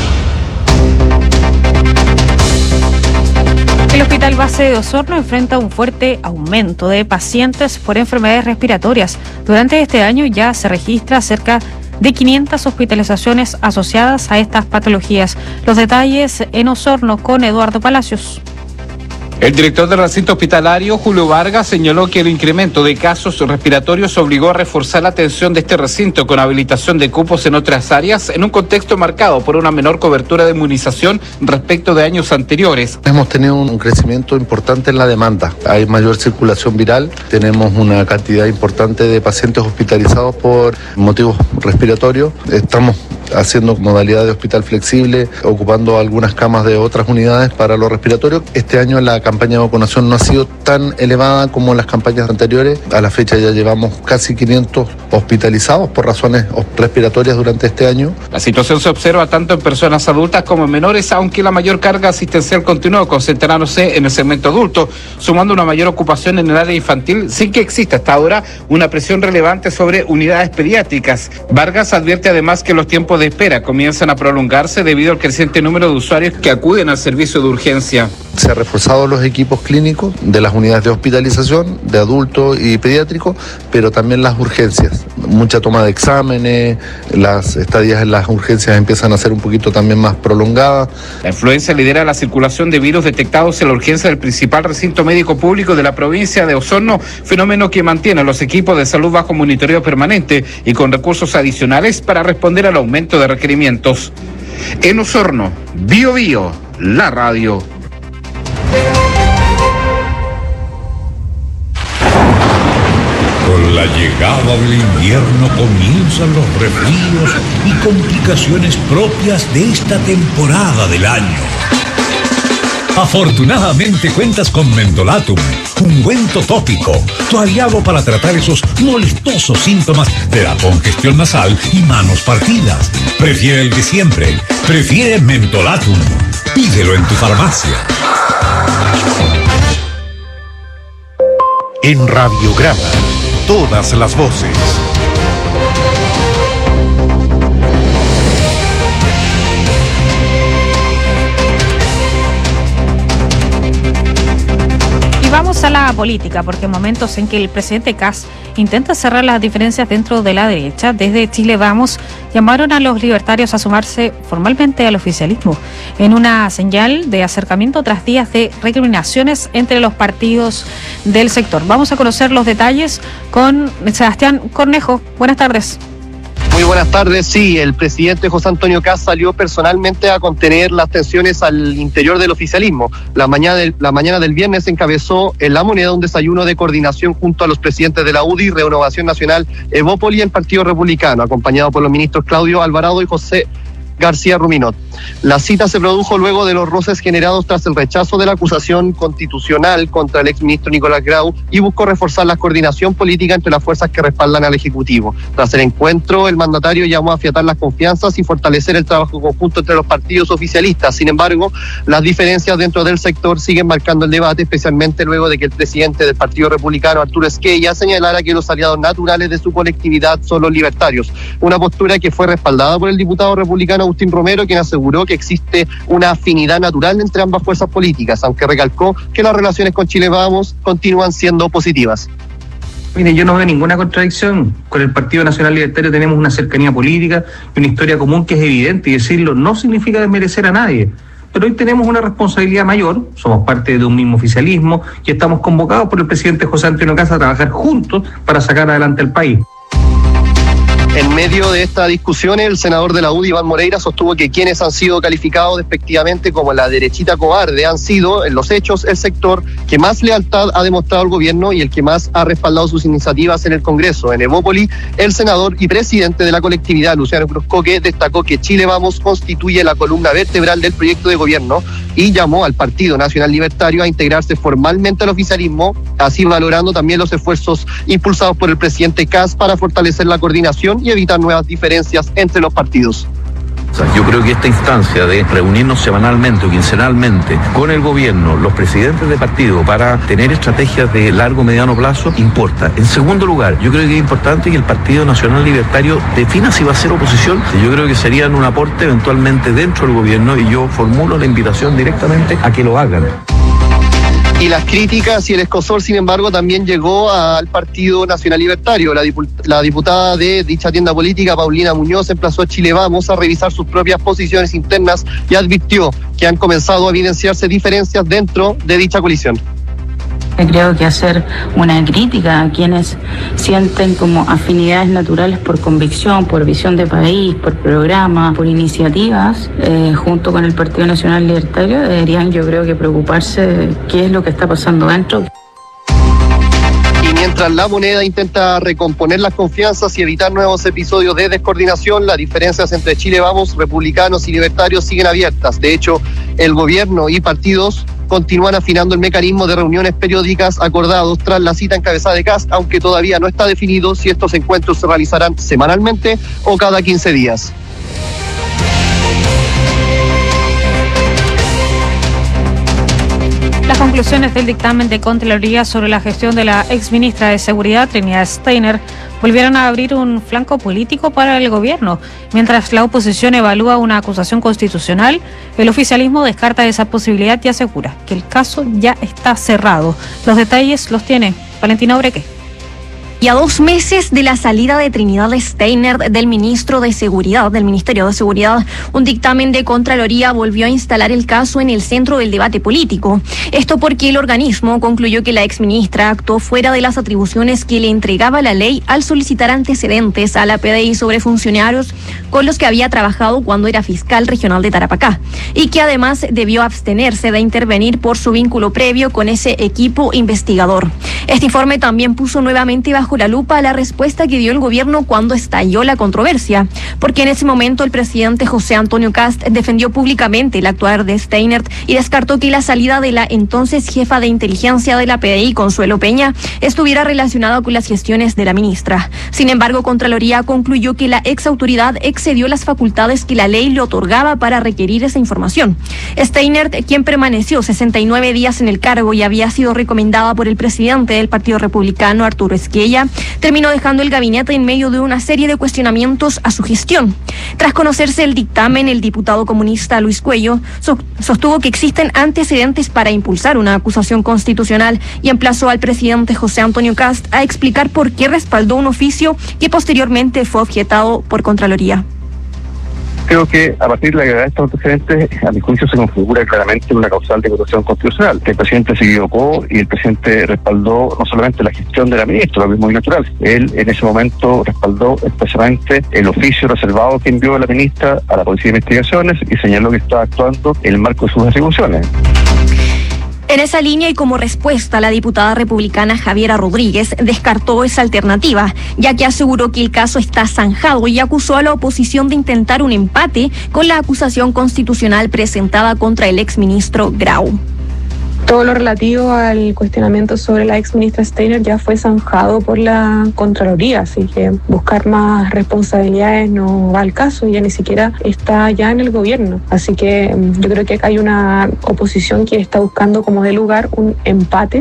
El Hospital Base de Osorno enfrenta un fuerte aumento de pacientes por enfermedades respiratorias. Durante este año ya se registra cerca de quinientas hospitalizaciones asociadas a estas patologías. Los detalles en Osorno con Eduardo Palacios. El director del recinto hospitalario, Julio Vargas, señaló que el incremento de casos respiratorios obligó a reforzar la atención de este recinto con habilitación de cupos en otras áreas en un contexto marcado por una menor cobertura de inmunización respecto de años anteriores. Hemos tenido un crecimiento importante en la demanda. Hay mayor circulación viral, tenemos una cantidad importante de pacientes hospitalizados por motivos respiratorios. Estamos haciendo modalidad de hospital flexible, ocupando algunas camas de otras unidades para lo respiratorio. Este año la campaña de vacunación no ha sido tan elevada como las campañas anteriores. A la fecha ya llevamos casi quinientos hospitalizados por razones respiratorias durante este año. La situación se observa tanto en personas adultas como en menores, aunque la mayor carga asistencial continúa concentrándose en el segmento adulto, sumando una mayor ocupación en el área infantil, sin que exista hasta ahora una presión relevante sobre unidades pediátricas. Vargas advierte además que los tiempos de espera comienzan a prolongarse debido al creciente número de usuarios que acuden al servicio de urgencia. Se han reforzado los equipos clínicos de las unidades de hospitalización, de adultos y pediátricos, pero también las urgencias. Mucha toma de exámenes, las estadías en las urgencias empiezan a ser un poquito también más prolongadas. La influenza lidera la circulación de virus detectados en la urgencia del principal recinto médico público de la provincia de Osorno, fenómeno que mantiene a los equipos de salud bajo monitoreo permanente y con recursos adicionales para responder al aumento de requerimientos. En Osorno, Bio Bio, la radio. Con la llegada del invierno comienzan los resfríos y complicaciones propias de esta temporada del año. Afortunadamente cuentas con Mentolatum, ungüento tópico, tu aliado para tratar esos molestosos síntomas de la congestión nasal y manos partidas. Prefiere el de siempre, prefiere Mentolatum. Pídelo en tu farmacia. En Radiograma, todas las voces. Y vamos a la política, porque en momentos en que el presidente Kast intenta cerrar las diferencias dentro de la derecha, desde Chile Vamos llamaron a los libertarios a sumarse formalmente al oficialismo, en una señal de acercamiento tras días de recriminaciones entre los partidos del sector. Vamos a conocer los detalles con Sebastián Cornejo. Buenas tardes. Muy buenas tardes. Sí, el presidente José Antonio Kast salió personalmente a contener las tensiones al interior del oficialismo. La mañana del, la mañana del viernes encabezó en La Moneda un desayuno de coordinación junto a los presidentes de la U D I, Renovación Nacional, Evópoli y el Partido Republicano, acompañado por los ministros Claudio Alvarado y José García Ruminot. La cita se produjo luego de los roces generados tras el rechazo de la acusación constitucional contra el exministro Nicolás Grau y buscó reforzar la coordinación política entre las fuerzas que respaldan al Ejecutivo. Tras el encuentro, el mandatario llamó a afiatar las confianzas y fortalecer el trabajo conjunto entre los partidos oficialistas. Sin embargo, las diferencias dentro del sector siguen marcando el debate, especialmente luego de que el presidente del Partido Republicano, Arturo Esquella, señalara que los aliados naturales de su colectividad son los libertarios. Una postura que fue respaldada por el diputado republicano Agustín Romero, quien aseguró que existe una afinidad natural entre ambas fuerzas políticas, aunque recalcó que las relaciones con Chile Vamos continúan siendo positivas. Mire, yo no veo ninguna contradicción. Con el Partido Nacional Libertario tenemos una cercanía política y una historia común que es evidente, y decirlo no significa desmerecer a nadie. Pero hoy tenemos una responsabilidad mayor, somos parte de un mismo oficialismo y estamos convocados por el presidente José Antonio Kast a trabajar juntos para sacar adelante el país. En medio de esta discusión, el senador de la U D I, Iván Moreira, sostuvo que quienes han sido calificados despectivamente como la derechita cobarde han sido, en los hechos, el sector que más lealtad ha demostrado al gobierno y el que más ha respaldado sus iniciativas en el Congreso. En Evópoli, el senador y presidente de la colectividad, Luciano Cruzcoque, destacó que Chile Vamos constituye la columna vertebral del proyecto de gobierno y llamó al Partido Nacional Libertario a integrarse formalmente al oficialismo, así valorando también los esfuerzos impulsados por el presidente Kast para fortalecer la coordinación y evitar nuevas diferencias entre los partidos. Yo creo que esta instancia de reunirnos semanalmente o quincenalmente con el gobierno, los presidentes de partido, para tener estrategias de largo o mediano plazo, importa. En segundo lugar, yo creo que es importante que el Partido Nacional Libertario defina si va a ser oposición. Yo creo que serían un aporte eventualmente dentro del gobierno y yo formulo la invitación directamente a que lo hagan. Y las críticas y el escozor, sin embargo, también llegó al Partido Nacional Libertario. La, dipu- la diputada de dicha tienda política, Paulina Muñoz, emplazó a Chile Vamos a revisar sus propias posiciones internas y advirtió que han comenzado a evidenciarse diferencias dentro de dicha coalición. Creo que hacer una crítica a quienes sienten como afinidades naturales por convicción, por visión de país, por programa, por iniciativas, eh, junto con el Partido Nacional Libertario, deberían, yo creo, que preocuparse de qué es lo que está pasando dentro. Y mientras La Moneda intenta recomponer las confianzas y evitar nuevos episodios de descoordinación, las diferencias entre Chile Vamos, republicanos y libertarios siguen abiertas. De hecho, el gobierno y partidos continúan afinando el mecanismo de reuniones periódicas acordados tras la cita encabezada de Kast, aunque todavía no está definido si estos encuentros se realizarán semanalmente o cada quince días. Las conclusiones del dictamen de Contraloría sobre la gestión de la exministra de Seguridad, Trinidad Steiner, volvieron a abrir un flanco político para el gobierno. Mientras la oposición evalúa una acusación constitucional, el oficialismo descarta esa posibilidad y asegura que el caso ya está cerrado. Los detalles los tiene Valentina Obreque. Y a dos meses de la salida de Trinidad Steiner del ministro de Seguridad, del Ministerio de Seguridad, un dictamen de Contraloría volvió a instalar el caso en el centro del debate político. Esto porque el organismo concluyó que la exministra actuó fuera de las atribuciones que le entregaba la ley al solicitar antecedentes a la P D I sobre funcionarios con los que había trabajado cuando era fiscal regional de Tarapacá, y que además debió abstenerse de intervenir por su vínculo previo con ese equipo investigador. Este informe también puso nuevamente bajo bajo la lupa la respuesta que dio el gobierno cuando estalló la controversia, porque en ese momento el presidente José Antonio Kast defendió públicamente el actuar de Steinert y descartó que la salida de la entonces jefa de inteligencia de la P D I, Consuelo Peña, estuviera relacionada con las gestiones de la ministra. Sin embargo, Contraloría concluyó que la ex autoridad excedió las facultades que la ley le otorgaba para requerir esa información. Steinert, quien permaneció sesenta y nueve días en el cargo y había sido recomendada por el presidente del Partido Republicano, Arturo Esquella, terminó dejando el gabinete en medio de una serie de cuestionamientos a su gestión. Tras conocerse el dictamen, el diputado comunista Luis Cuello sostuvo que existen antecedentes para impulsar una acusación constitucional y emplazó al presidente José Antonio Kast a explicar por qué respaldó un oficio que posteriormente fue objetado por Contraloría. Creo que a partir de la gravedad de estos antecedentes, a mi juicio se configura claramente una causal de acusación constitucional. El presidente se equivocó y el presidente respaldó no solamente la gestión de la ministra, lo mismo muy natural. Él en ese momento respaldó expresamente el oficio reservado que envió la ministra a la Policía de Investigaciones y señaló que estaba actuando en el marco de sus atribuciones. En esa línea y como respuesta, la diputada republicana Javiera Rodríguez descartó esa alternativa, ya que aseguró que el caso está zanjado y acusó a la oposición de intentar un empate con la acusación constitucional presentada contra el exministro Grau. Todo lo relativo al cuestionamiento sobre la ex ministra Steiner ya fue zanjado por la Contraloría, así que buscar más responsabilidades no va al caso, ya ni siquiera está ya en el gobierno. Así que yo creo que acá hay una oposición que está buscando como de lugar un empate.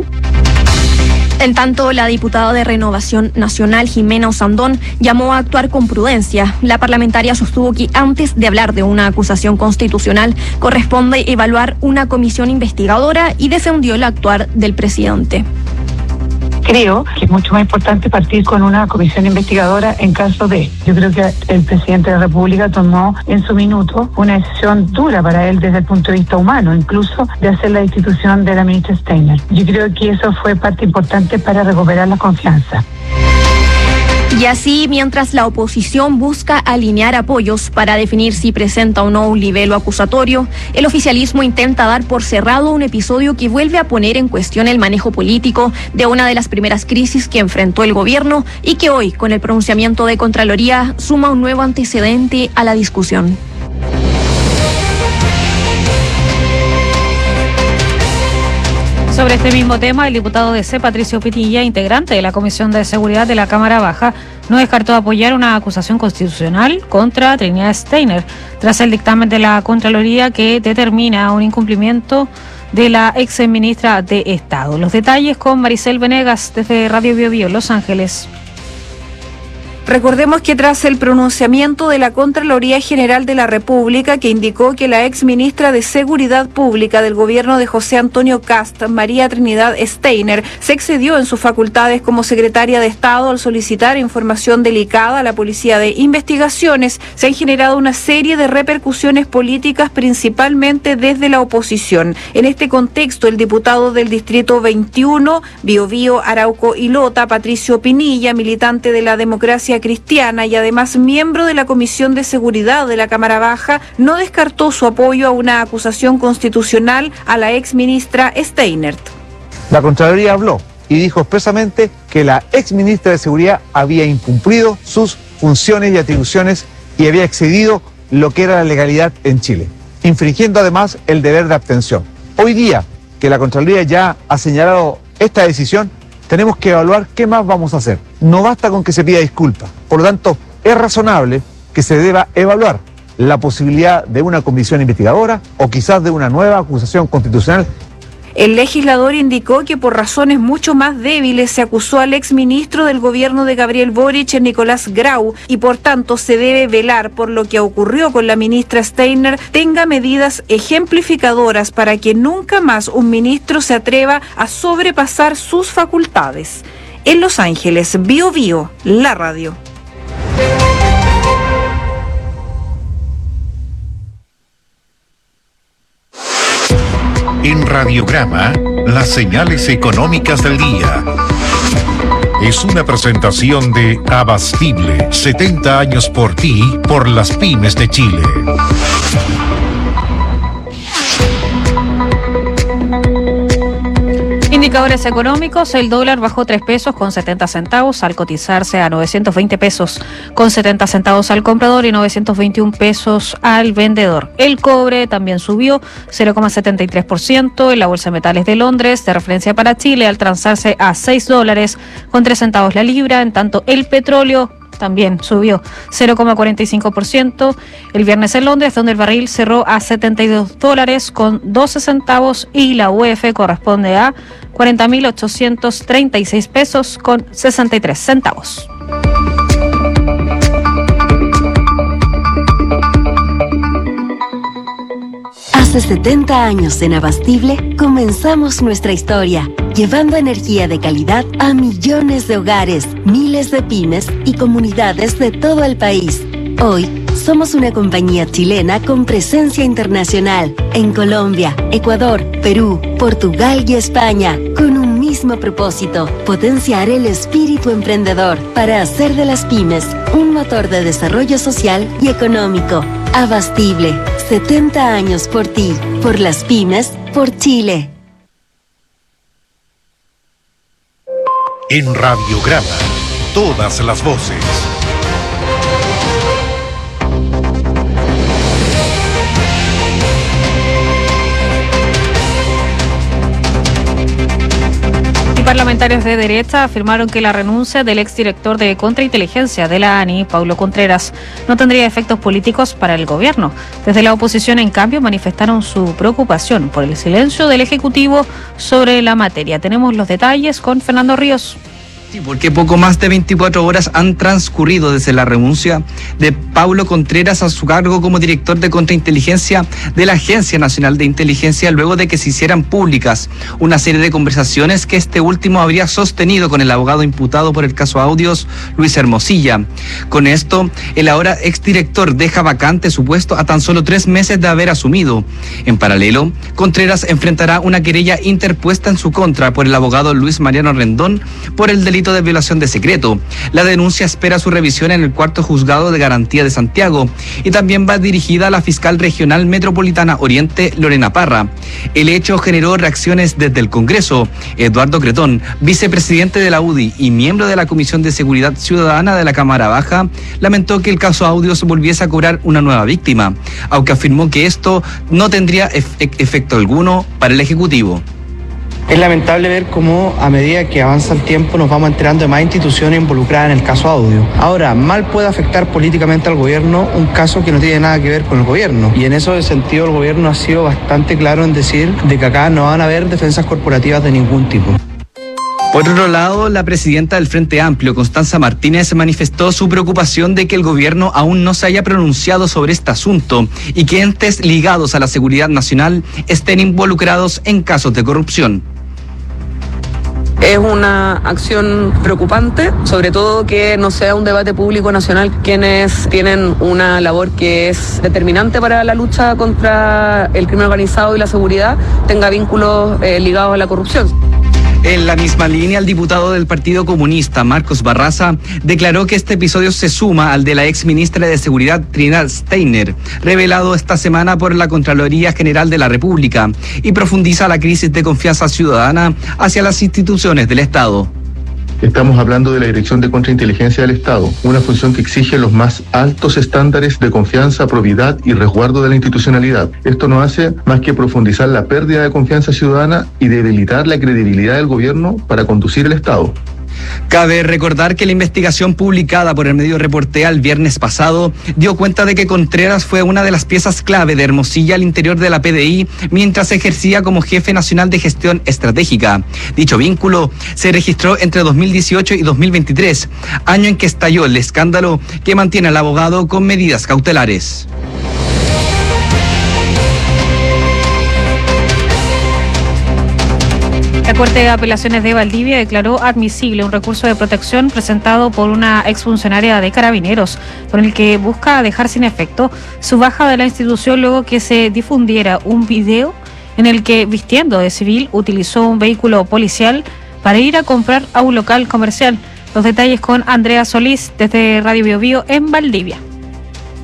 En tanto, la diputada de Renovación Nacional, Jimena Osandón, llamó a actuar con prudencia. La parlamentaria sostuvo que antes de hablar de una acusación constitucional, corresponde evaluar una comisión investigadora y defendió el actuar del presidente. Creo que es mucho más importante partir con una comisión investigadora en caso de. Yo creo que el presidente de la República tomó en su minuto una decisión dura para él desde el punto de vista humano, incluso de hacer la destitución de la ministra Steiner. Yo creo que eso fue parte importante para recuperar la confianza. Y así, mientras la oposición busca alinear apoyos para definir si presenta o no un libelo acusatorio, el oficialismo intenta dar por cerrado un episodio que vuelve a poner en cuestión el manejo político de una de las primeras crisis que enfrentó el gobierno y que hoy, con el pronunciamiento de Contraloría, suma un nuevo antecedente a la discusión. Sobre este mismo tema, el diputado D C, Patricio Pitilla, integrante de la Comisión de Seguridad de la Cámara Baja, no descartó apoyar una acusación constitucional contra Trinidad Steiner, tras el dictamen de la Contraloría que determina un incumplimiento de la ex ministra de Estado. Los detalles con Maricel Venegas desde Radio Bio Bio, Los Ángeles. Recordemos que tras el pronunciamiento de la Contraloría General de la República, que indicó que la ex ministra de Seguridad Pública del gobierno de José Antonio Kast, María Trinidad Steiner, se excedió en sus facultades como secretaria de Estado al solicitar información delicada a la Policía de Investigaciones, se han generado una serie de repercusiones políticas, principalmente desde la oposición. En este contexto, el diputado del Distrito veintiuno, Biobío, Arauco y Lota, Patricio Pinilla, militante de la Democracia Cristiana y además miembro de la Comisión de Seguridad de la Cámara Baja, no descartó su apoyo a una acusación constitucional a la ex ministra Steinert. La Contraloría habló y dijo expresamente que la ex ministra de Seguridad había incumplido sus funciones y atribuciones y había excedido lo que era la legalidad en Chile, infringiendo además el deber de abstención. Hoy día, que la Contraloría ya ha señalado esta decisión, tenemos que evaluar qué más vamos a hacer. No basta con que se pida disculpas. Por lo tanto, es razonable que se deba evaluar la posibilidad de una comisión investigadora o quizás de una nueva acusación constitucional. El legislador indicó que por razones mucho más débiles se acusó al exministro del gobierno de Gabriel Boric, Nicolás Grau, y por tanto se debe velar por lo que ocurrió con la ministra Steiner, tenga medidas ejemplificadoras para que nunca más un ministro se atreva a sobrepasar sus facultades. En Los Ángeles, Bio Bio, la radio. En Radiograma, las señales económicas del día. Es una presentación de Abastible, setenta años por ti, por las pymes de Chile. Indicadores económicos, el dólar bajó tres pesos con setenta centavos al cotizarse a novecientos veinte pesos con setenta centavos al comprador y novecientos veintiún pesos al vendedor. El cobre también subió cero coma setenta y tres por ciento en la Bolsa de Metales de Londres, de referencia para Chile, al transarse a seis dólares con tres centavos la libra. En tanto, el petróleo también subió cero coma cuarenta y cinco por ciento el viernes en Londres, donde el barril cerró a setenta y dos dólares con doce centavos y la U F corresponde a cuarenta mil ochocientos treinta y seis pesos con sesenta y tres centavos. Hace setenta años en Abastible comenzamos nuestra historia, llevando energía de calidad a millones de hogares, miles de pymes y comunidades de todo el país. Hoy somos una compañía chilena con presencia internacional en Colombia, Ecuador, Perú, Portugal y España, con un mismo propósito: potenciar el espíritu emprendedor para hacer de las pymes un motor de desarrollo social y económico. Abastible, setenta años por ti, por las pymes, por Chile. En Radiograma, todas las voces. Parlamentarios de derecha afirmaron que la renuncia del exdirector de Contrainteligencia de la A N I, Paulo Contreras, no tendría efectos políticos para el gobierno. Desde la oposición, en cambio, manifestaron su preocupación por el silencio del Ejecutivo sobre la materia. Tenemos los detalles con Fernando Ríos. Sí, porque poco más de veinticuatro horas han transcurrido desde la renuncia de Paulo Contreras a su cargo como director de contrainteligencia de la Agencia Nacional de Inteligencia, luego de que se hicieran públicas una serie de conversaciones que este último habría sostenido con el abogado imputado por el caso Audios, Luis Hermosilla. Con esto, el ahora exdirector deja vacante su puesto a tan solo tres meses de haber asumido. En paralelo, Contreras enfrentará una querella interpuesta en su contra por el abogado Luis Mariano Rendón por el delito de violación de secreto. La denuncia espera su revisión en el cuarto juzgado de garantía de Santiago y también va dirigida a la fiscal regional metropolitana Oriente, Lorena Parra. El hecho generó reacciones desde el Congreso. Eduardo Cretón, vicepresidente de la U D I y miembro de la Comisión de Seguridad Ciudadana de la Cámara Baja, lamentó que el caso Audios volviese a cobrar una nueva víctima, aunque afirmó que esto no tendría ef- efecto alguno para el Ejecutivo. Es lamentable ver cómo a medida que avanza el tiempo nos vamos enterando de más instituciones involucradas en el caso Audio. Ahora, mal puede afectar políticamente al gobierno un caso que no tiene nada que ver con el gobierno. Y en ese sentido el gobierno ha sido bastante claro en decir de que acá no van a haber defensas corporativas de ningún tipo. Por otro lado, la presidenta del Frente Amplio, Constanza Martínez, manifestó su preocupación de que el gobierno aún no se haya pronunciado sobre este asunto y que entes ligados a la seguridad nacional estén involucrados en casos de corrupción. Es una acción preocupante, sobre todo que no sea un debate público nacional. Quienes tienen una labor que es determinante para la lucha contra el crimen organizado y la seguridad tenga vínculos eh, ligados a la corrupción. En la misma línea, el diputado del Partido Comunista, Marcos Barraza, declaró que este episodio se suma al de la ex ministra de Seguridad, Trinidad Steiner, revelado esta semana por la Contraloría General de la República, y profundiza la crisis de confianza ciudadana hacia las instituciones del Estado. Estamos hablando de la Dirección de Contrainteligencia del Estado, una función que exige los más altos estándares de confianza, probidad y resguardo de la institucionalidad. Esto no hace más que profundizar la pérdida de confianza ciudadana y debilitar la credibilidad del gobierno para conducir el Estado. Cabe recordar que la investigación publicada por el medio Reportea el viernes pasado dio cuenta de que Contreras fue una de las piezas clave de Hermosilla al interior de la P D I mientras ejercía como jefe nacional de gestión estratégica. Dicho vínculo se registró entre dos mil dieciocho y dos mil veintitrés, año en que estalló el escándalo que mantiene al abogado con medidas cautelares. La Corte de Apelaciones de Valdivia declaró admisible un recurso de protección presentado por una exfuncionaria de Carabineros, con el que busca dejar sin efecto su baja de la institución luego que se difundiera un video en el que, vistiendo de civil, utilizó un vehículo policial para ir a comprar a un local comercial. Los detalles con Andrea Solís desde Radio Bio Bio en Valdivia.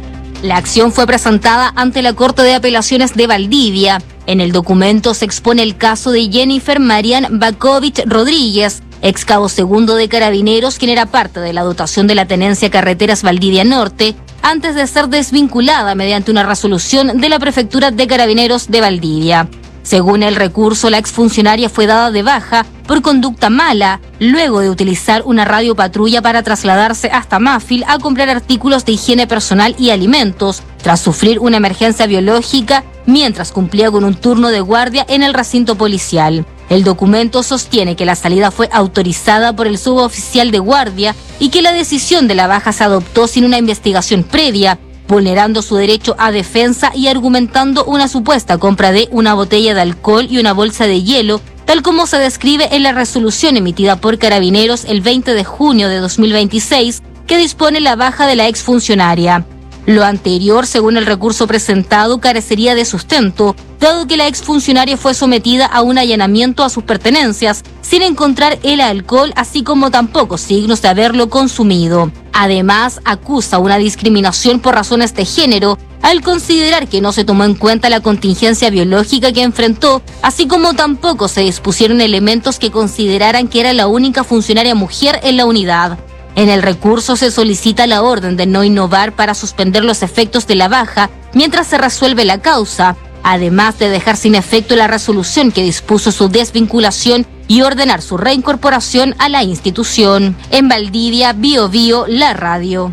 La acción fue presentada ante la Corte de Apelaciones de Valdivia. En el documento se expone el caso de Jennifer Marian Bakovich Rodríguez, ex cabo segundo de Carabineros, quien era parte de la dotación de la Tenencia Carreteras Valdivia Norte, antes de ser desvinculada mediante una resolución de la Prefectura de Carabineros de Valdivia. Según el recurso, la exfuncionaria fue dada de baja por conducta mala, luego de utilizar una radiopatrulla para trasladarse hasta Mafil a comprar artículos de higiene personal y alimentos, tras sufrir una emergencia biológica mientras cumplía con un turno de guardia en el recinto policial. El documento sostiene que la salida fue autorizada por el suboficial de guardia y que la decisión de la baja se adoptó sin una investigación previa, vulnerando su derecho a defensa y argumentando una supuesta compra de una botella de alcohol y una bolsa de hielo, tal como se describe en la resolución emitida por Carabineros el veinte de junio de dos mil veintiséis, que dispone la baja de la exfuncionaria. Lo anterior, según el recurso presentado, carecería de sustento, dado que la exfuncionaria fue sometida a un allanamiento a sus pertenencias, sin encontrar el alcohol, así como tampoco signos de haberlo consumido. Además, acusa una discriminación por razones de género, al considerar que no se tomó en cuenta la contingencia biológica que enfrentó, así como tampoco se dispusieron elementos que consideraran que era la única funcionaria mujer en la unidad. En el recurso se solicita la orden de no innovar para suspender los efectos de la baja mientras se resuelve la causa, además de dejar sin efecto la resolución que dispuso su desvinculación y ordenar su reincorporación a la institución. En Valdivia, Bio Bio, la radio.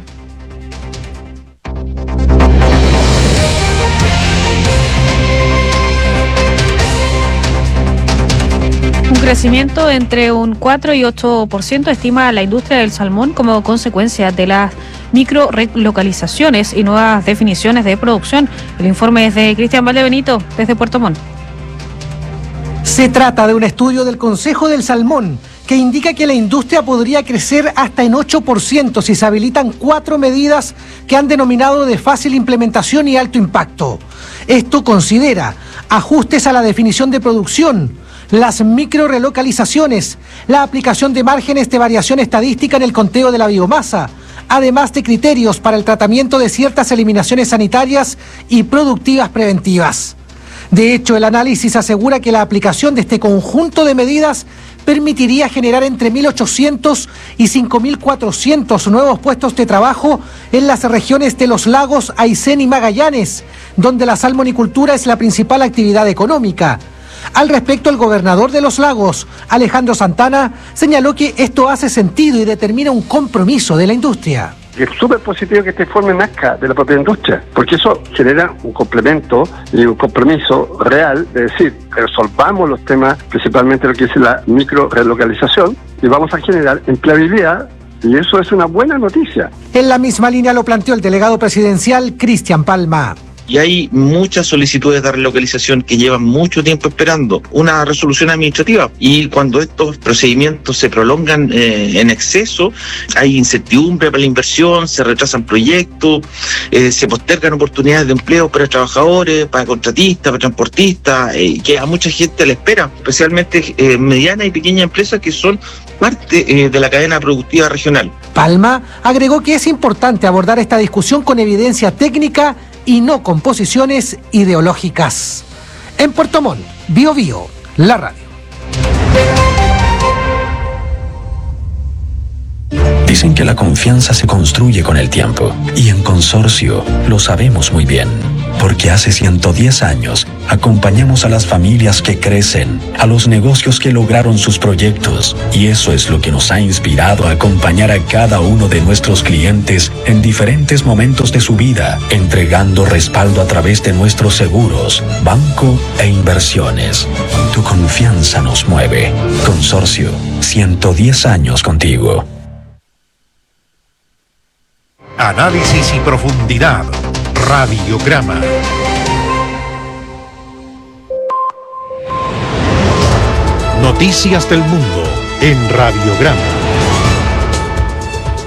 Un crecimiento entre un cuatro y ocho por ciento estima la industria del salmón como consecuencia de las micro relocalizaciones y nuevas definiciones de producción. El informe es de Cristian Valdebenito desde Puerto Montt. Se trata de un estudio del Consejo del Salmón que indica que la industria podría crecer hasta en ocho por ciento si se habilitan cuatro medidas que han denominado de fácil implementación y alto impacto. Esto considera ajustes a la definición de producción, las micro relocalizaciones, la aplicación de márgenes de variación estadística en el conteo de la biomasa, además de criterios para el tratamiento de ciertas eliminaciones sanitarias y productivas preventivas. De hecho, el análisis asegura que la aplicación de este conjunto de medidas permitiría generar entre mil ochocientos y cinco mil cuatrocientos nuevos puestos de trabajo en las regiones de los lagos Aysén y Magallanes, donde la salmonicultura es la principal actividad económica. Al respecto, el gobernador de los lagos, Alejandro Santana, señaló que esto hace sentido y determina un compromiso de la industria. Es súper positivo que este informe nazca de la propia industria, porque eso genera un complemento y un compromiso real de decir, resolvamos los temas, principalmente lo que es la micro relocalización, y vamos a generar empleabilidad, y eso es una buena noticia. En la misma línea lo planteó el delegado presidencial Cristian Palma. Y hay muchas solicitudes de relocalización que llevan mucho tiempo esperando una resolución administrativa, y cuando estos procedimientos se prolongan eh, en exceso, hay incertidumbre para la inversión, se retrasan proyectos, eh, se postergan oportunidades de empleo para trabajadores, para contratistas, para transportistas, eh, que a mucha gente le espera, especialmente eh, medianas y pequeñas empresas que son parte eh, de la cadena productiva regional. Palma agregó que es importante abordar esta discusión con evidencia técnica y no con posiciones ideológicas. En Puerto Montt, Bio Bio, la radio. Dicen que la confianza se construye con el tiempo, y en Consorcio lo sabemos muy bien, porque hace ciento diez años acompañamos a las familias que crecen, a los negocios que lograron sus proyectos, y eso es lo que nos ha inspirado a acompañar a cada uno de nuestros clientes en diferentes momentos de su vida, entregando respaldo a través de nuestros seguros, banco e inversiones. Tu confianza nos mueve. Consorcio, ciento diez años contigo. Análisis y profundidad. Radiograma. Noticias del mundo en Radiograma.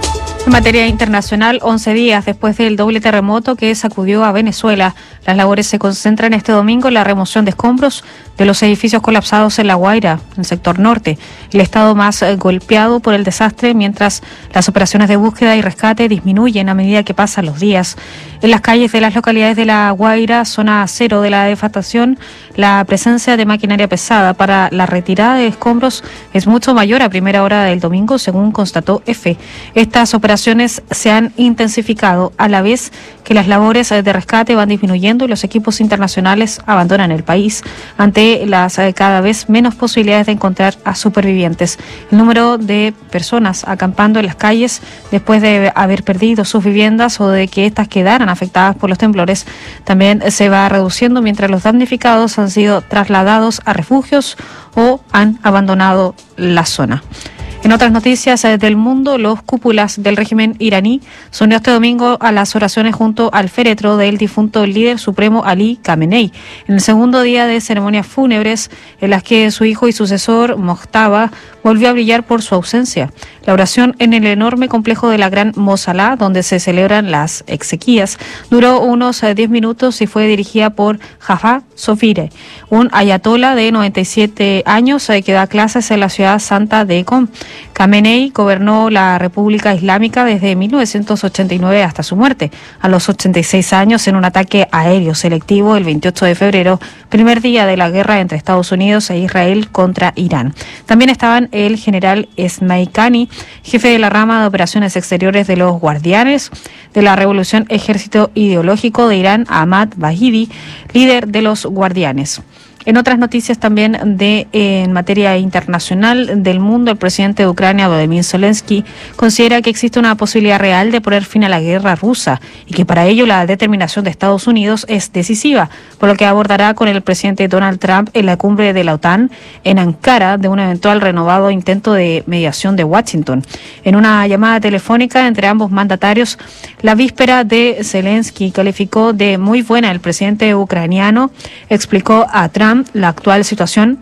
En materia internacional, once días después del doble terremoto que sacudió a Venezuela, las labores se concentran este domingo en la remoción de escombros de los edificios colapsados en La Guaira, en el sector norte, el estado más golpeado por el desastre, mientras las operaciones de búsqueda y rescate disminuyen a medida que pasan los días. En las calles de las localidades de La Guaira, zona cero de la devastación, la presencia de maquinaria pesada para la retirada de escombros es mucho mayor a primera hora del domingo, según constató EFE. Estas operaciones se han intensificado a la vez que las labores de rescate van disminuyendo y los equipos internacionales abandonan el país ante las cada vez menos posibilidades de encontrar a supervivientes. El número de personas acampando en las calles después de haber perdido sus viviendas o de que éstas quedaran afectadas por los temblores también se va reduciendo, mientras los damnificados han sido trasladados a refugios o han abandonado la zona. En otras noticias del mundo, los cúpulas del régimen iraní se unió este domingo a las oraciones junto al féretro del difunto líder supremo Ali Khamenei, en el segundo día de ceremonias fúnebres en las que su hijo y sucesor, Mojtaba, volvió a brillar por su ausencia. La oración en el enorme complejo de la Gran Mosala, donde se celebran las exequias, duró unos diez minutos y fue dirigida por Jafar Sofire, un ayatola de noventa y siete años que da clases en la ciudad santa de Qom. Khamenei gobernó la República Islámica desde mil novecientos ochenta y nueve hasta su muerte, a los ochenta y seis años, en un ataque aéreo selectivo el veintiocho de febrero, primer día de la guerra entre Estados Unidos e Israel contra Irán. También estaban el general Esmail Qani, jefe de la rama de operaciones exteriores de los Guardianes de la Revolución Ejército Ideológico de Irán, Ahmad Vahidi, líder de los Guardianes. En otras noticias también de eh, en materia internacional del mundo, el presidente de Ucrania, Volodymyr Zelensky, considera que existe una posibilidad real de poner fin a la guerra rusa y que para ello la determinación de Estados Unidos es decisiva, por lo que abordará con el presidente Donald Trump en la cumbre de la OTAN en Ankara de un eventual renovado intento de mediación de Washington. En una llamada telefónica entre ambos mandatarios, la víspera de Zelensky calificó de muy buena el presidente ucraniano, explicó a Trump la actual situación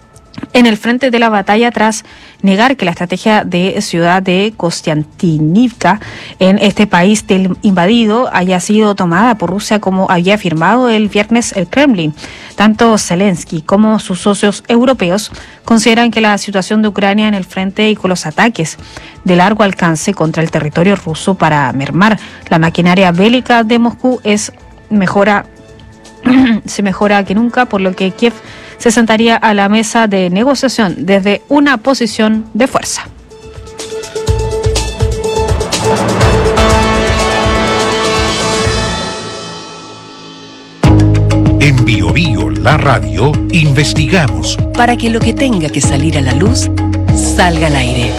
en el frente de la batalla tras negar que la estrategia de ciudad de Kostiantynivka en este país del invadido haya sido tomada por Rusia como había afirmado el viernes el Kremlin. Tanto Zelensky como sus socios europeos consideran que la situación de Ucrania en el frente y con los ataques de largo alcance contra el territorio ruso para mermar la maquinaria bélica de Moscú es mejora se mejora que nunca, por lo que Kiev se sentaría a la mesa de negociación desde una posición de fuerza. En Bio Bio, la radio, investigamos para que lo que tenga que salir a la luz salga al aire.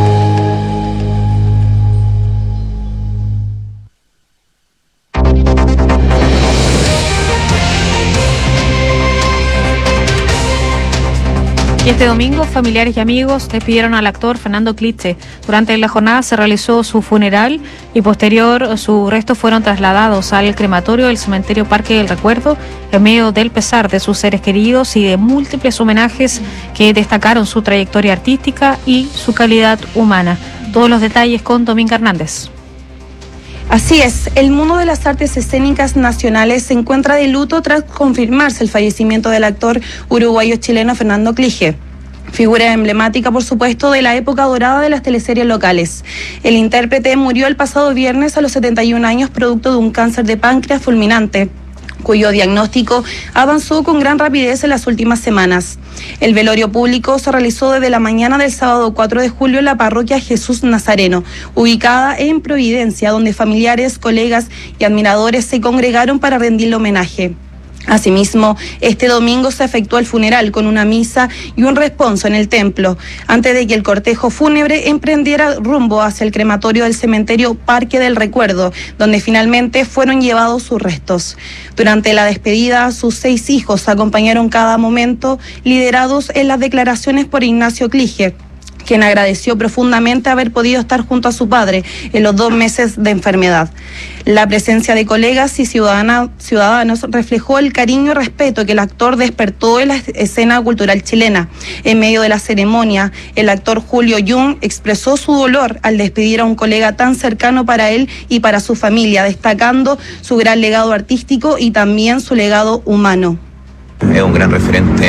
Y este domingo, familiares y amigos despidieron al actor Fernando Cliche. Durante la jornada se realizó su funeral y posterior sus restos fueron trasladados al crematorio del cementerio Parque del Recuerdo en medio del pesar de sus seres queridos y de múltiples homenajes que destacaron su trayectoria artística y su calidad humana. Todos los detalles con Dominga Hernández. Así es, el mundo de las artes escénicas nacionales se encuentra de luto tras confirmarse el fallecimiento del actor uruguayo-chileno Fernando Cliche. Figura emblemática, por supuesto, de la época dorada de las teleseries locales. El intérprete murió el pasado viernes a los setenta y un años producto de un cáncer de páncreas fulminante, cuyo diagnóstico avanzó con gran rapidez en las últimas semanas. El velorio público se realizó desde la mañana del sábado cuatro de julio en la parroquia Jesús Nazareno, ubicada en Providencia, donde familiares, colegas y admiradores se congregaron para rendirle homenaje. Asimismo, este domingo se efectuó el funeral con una misa y un responso en el templo, antes de que el cortejo fúnebre emprendiera rumbo hacia el crematorio del cementerio Parque del Recuerdo, donde finalmente fueron llevados sus restos. Durante la despedida, sus seis hijos acompañaron cada momento, liderados en las declaraciones por Ignacio Cliche, quien agradeció profundamente haber podido estar junto a su padre en los dos meses de enfermedad. La presencia de colegas y ciudadana, ciudadanos reflejó el cariño y respeto que el actor despertó en la escena cultural chilena. En medio de la ceremonia, el actor Julio Jung expresó su dolor al despedir a un colega tan cercano para él y para su familia, destacando su gran legado artístico y también su legado humano. Es un gran referente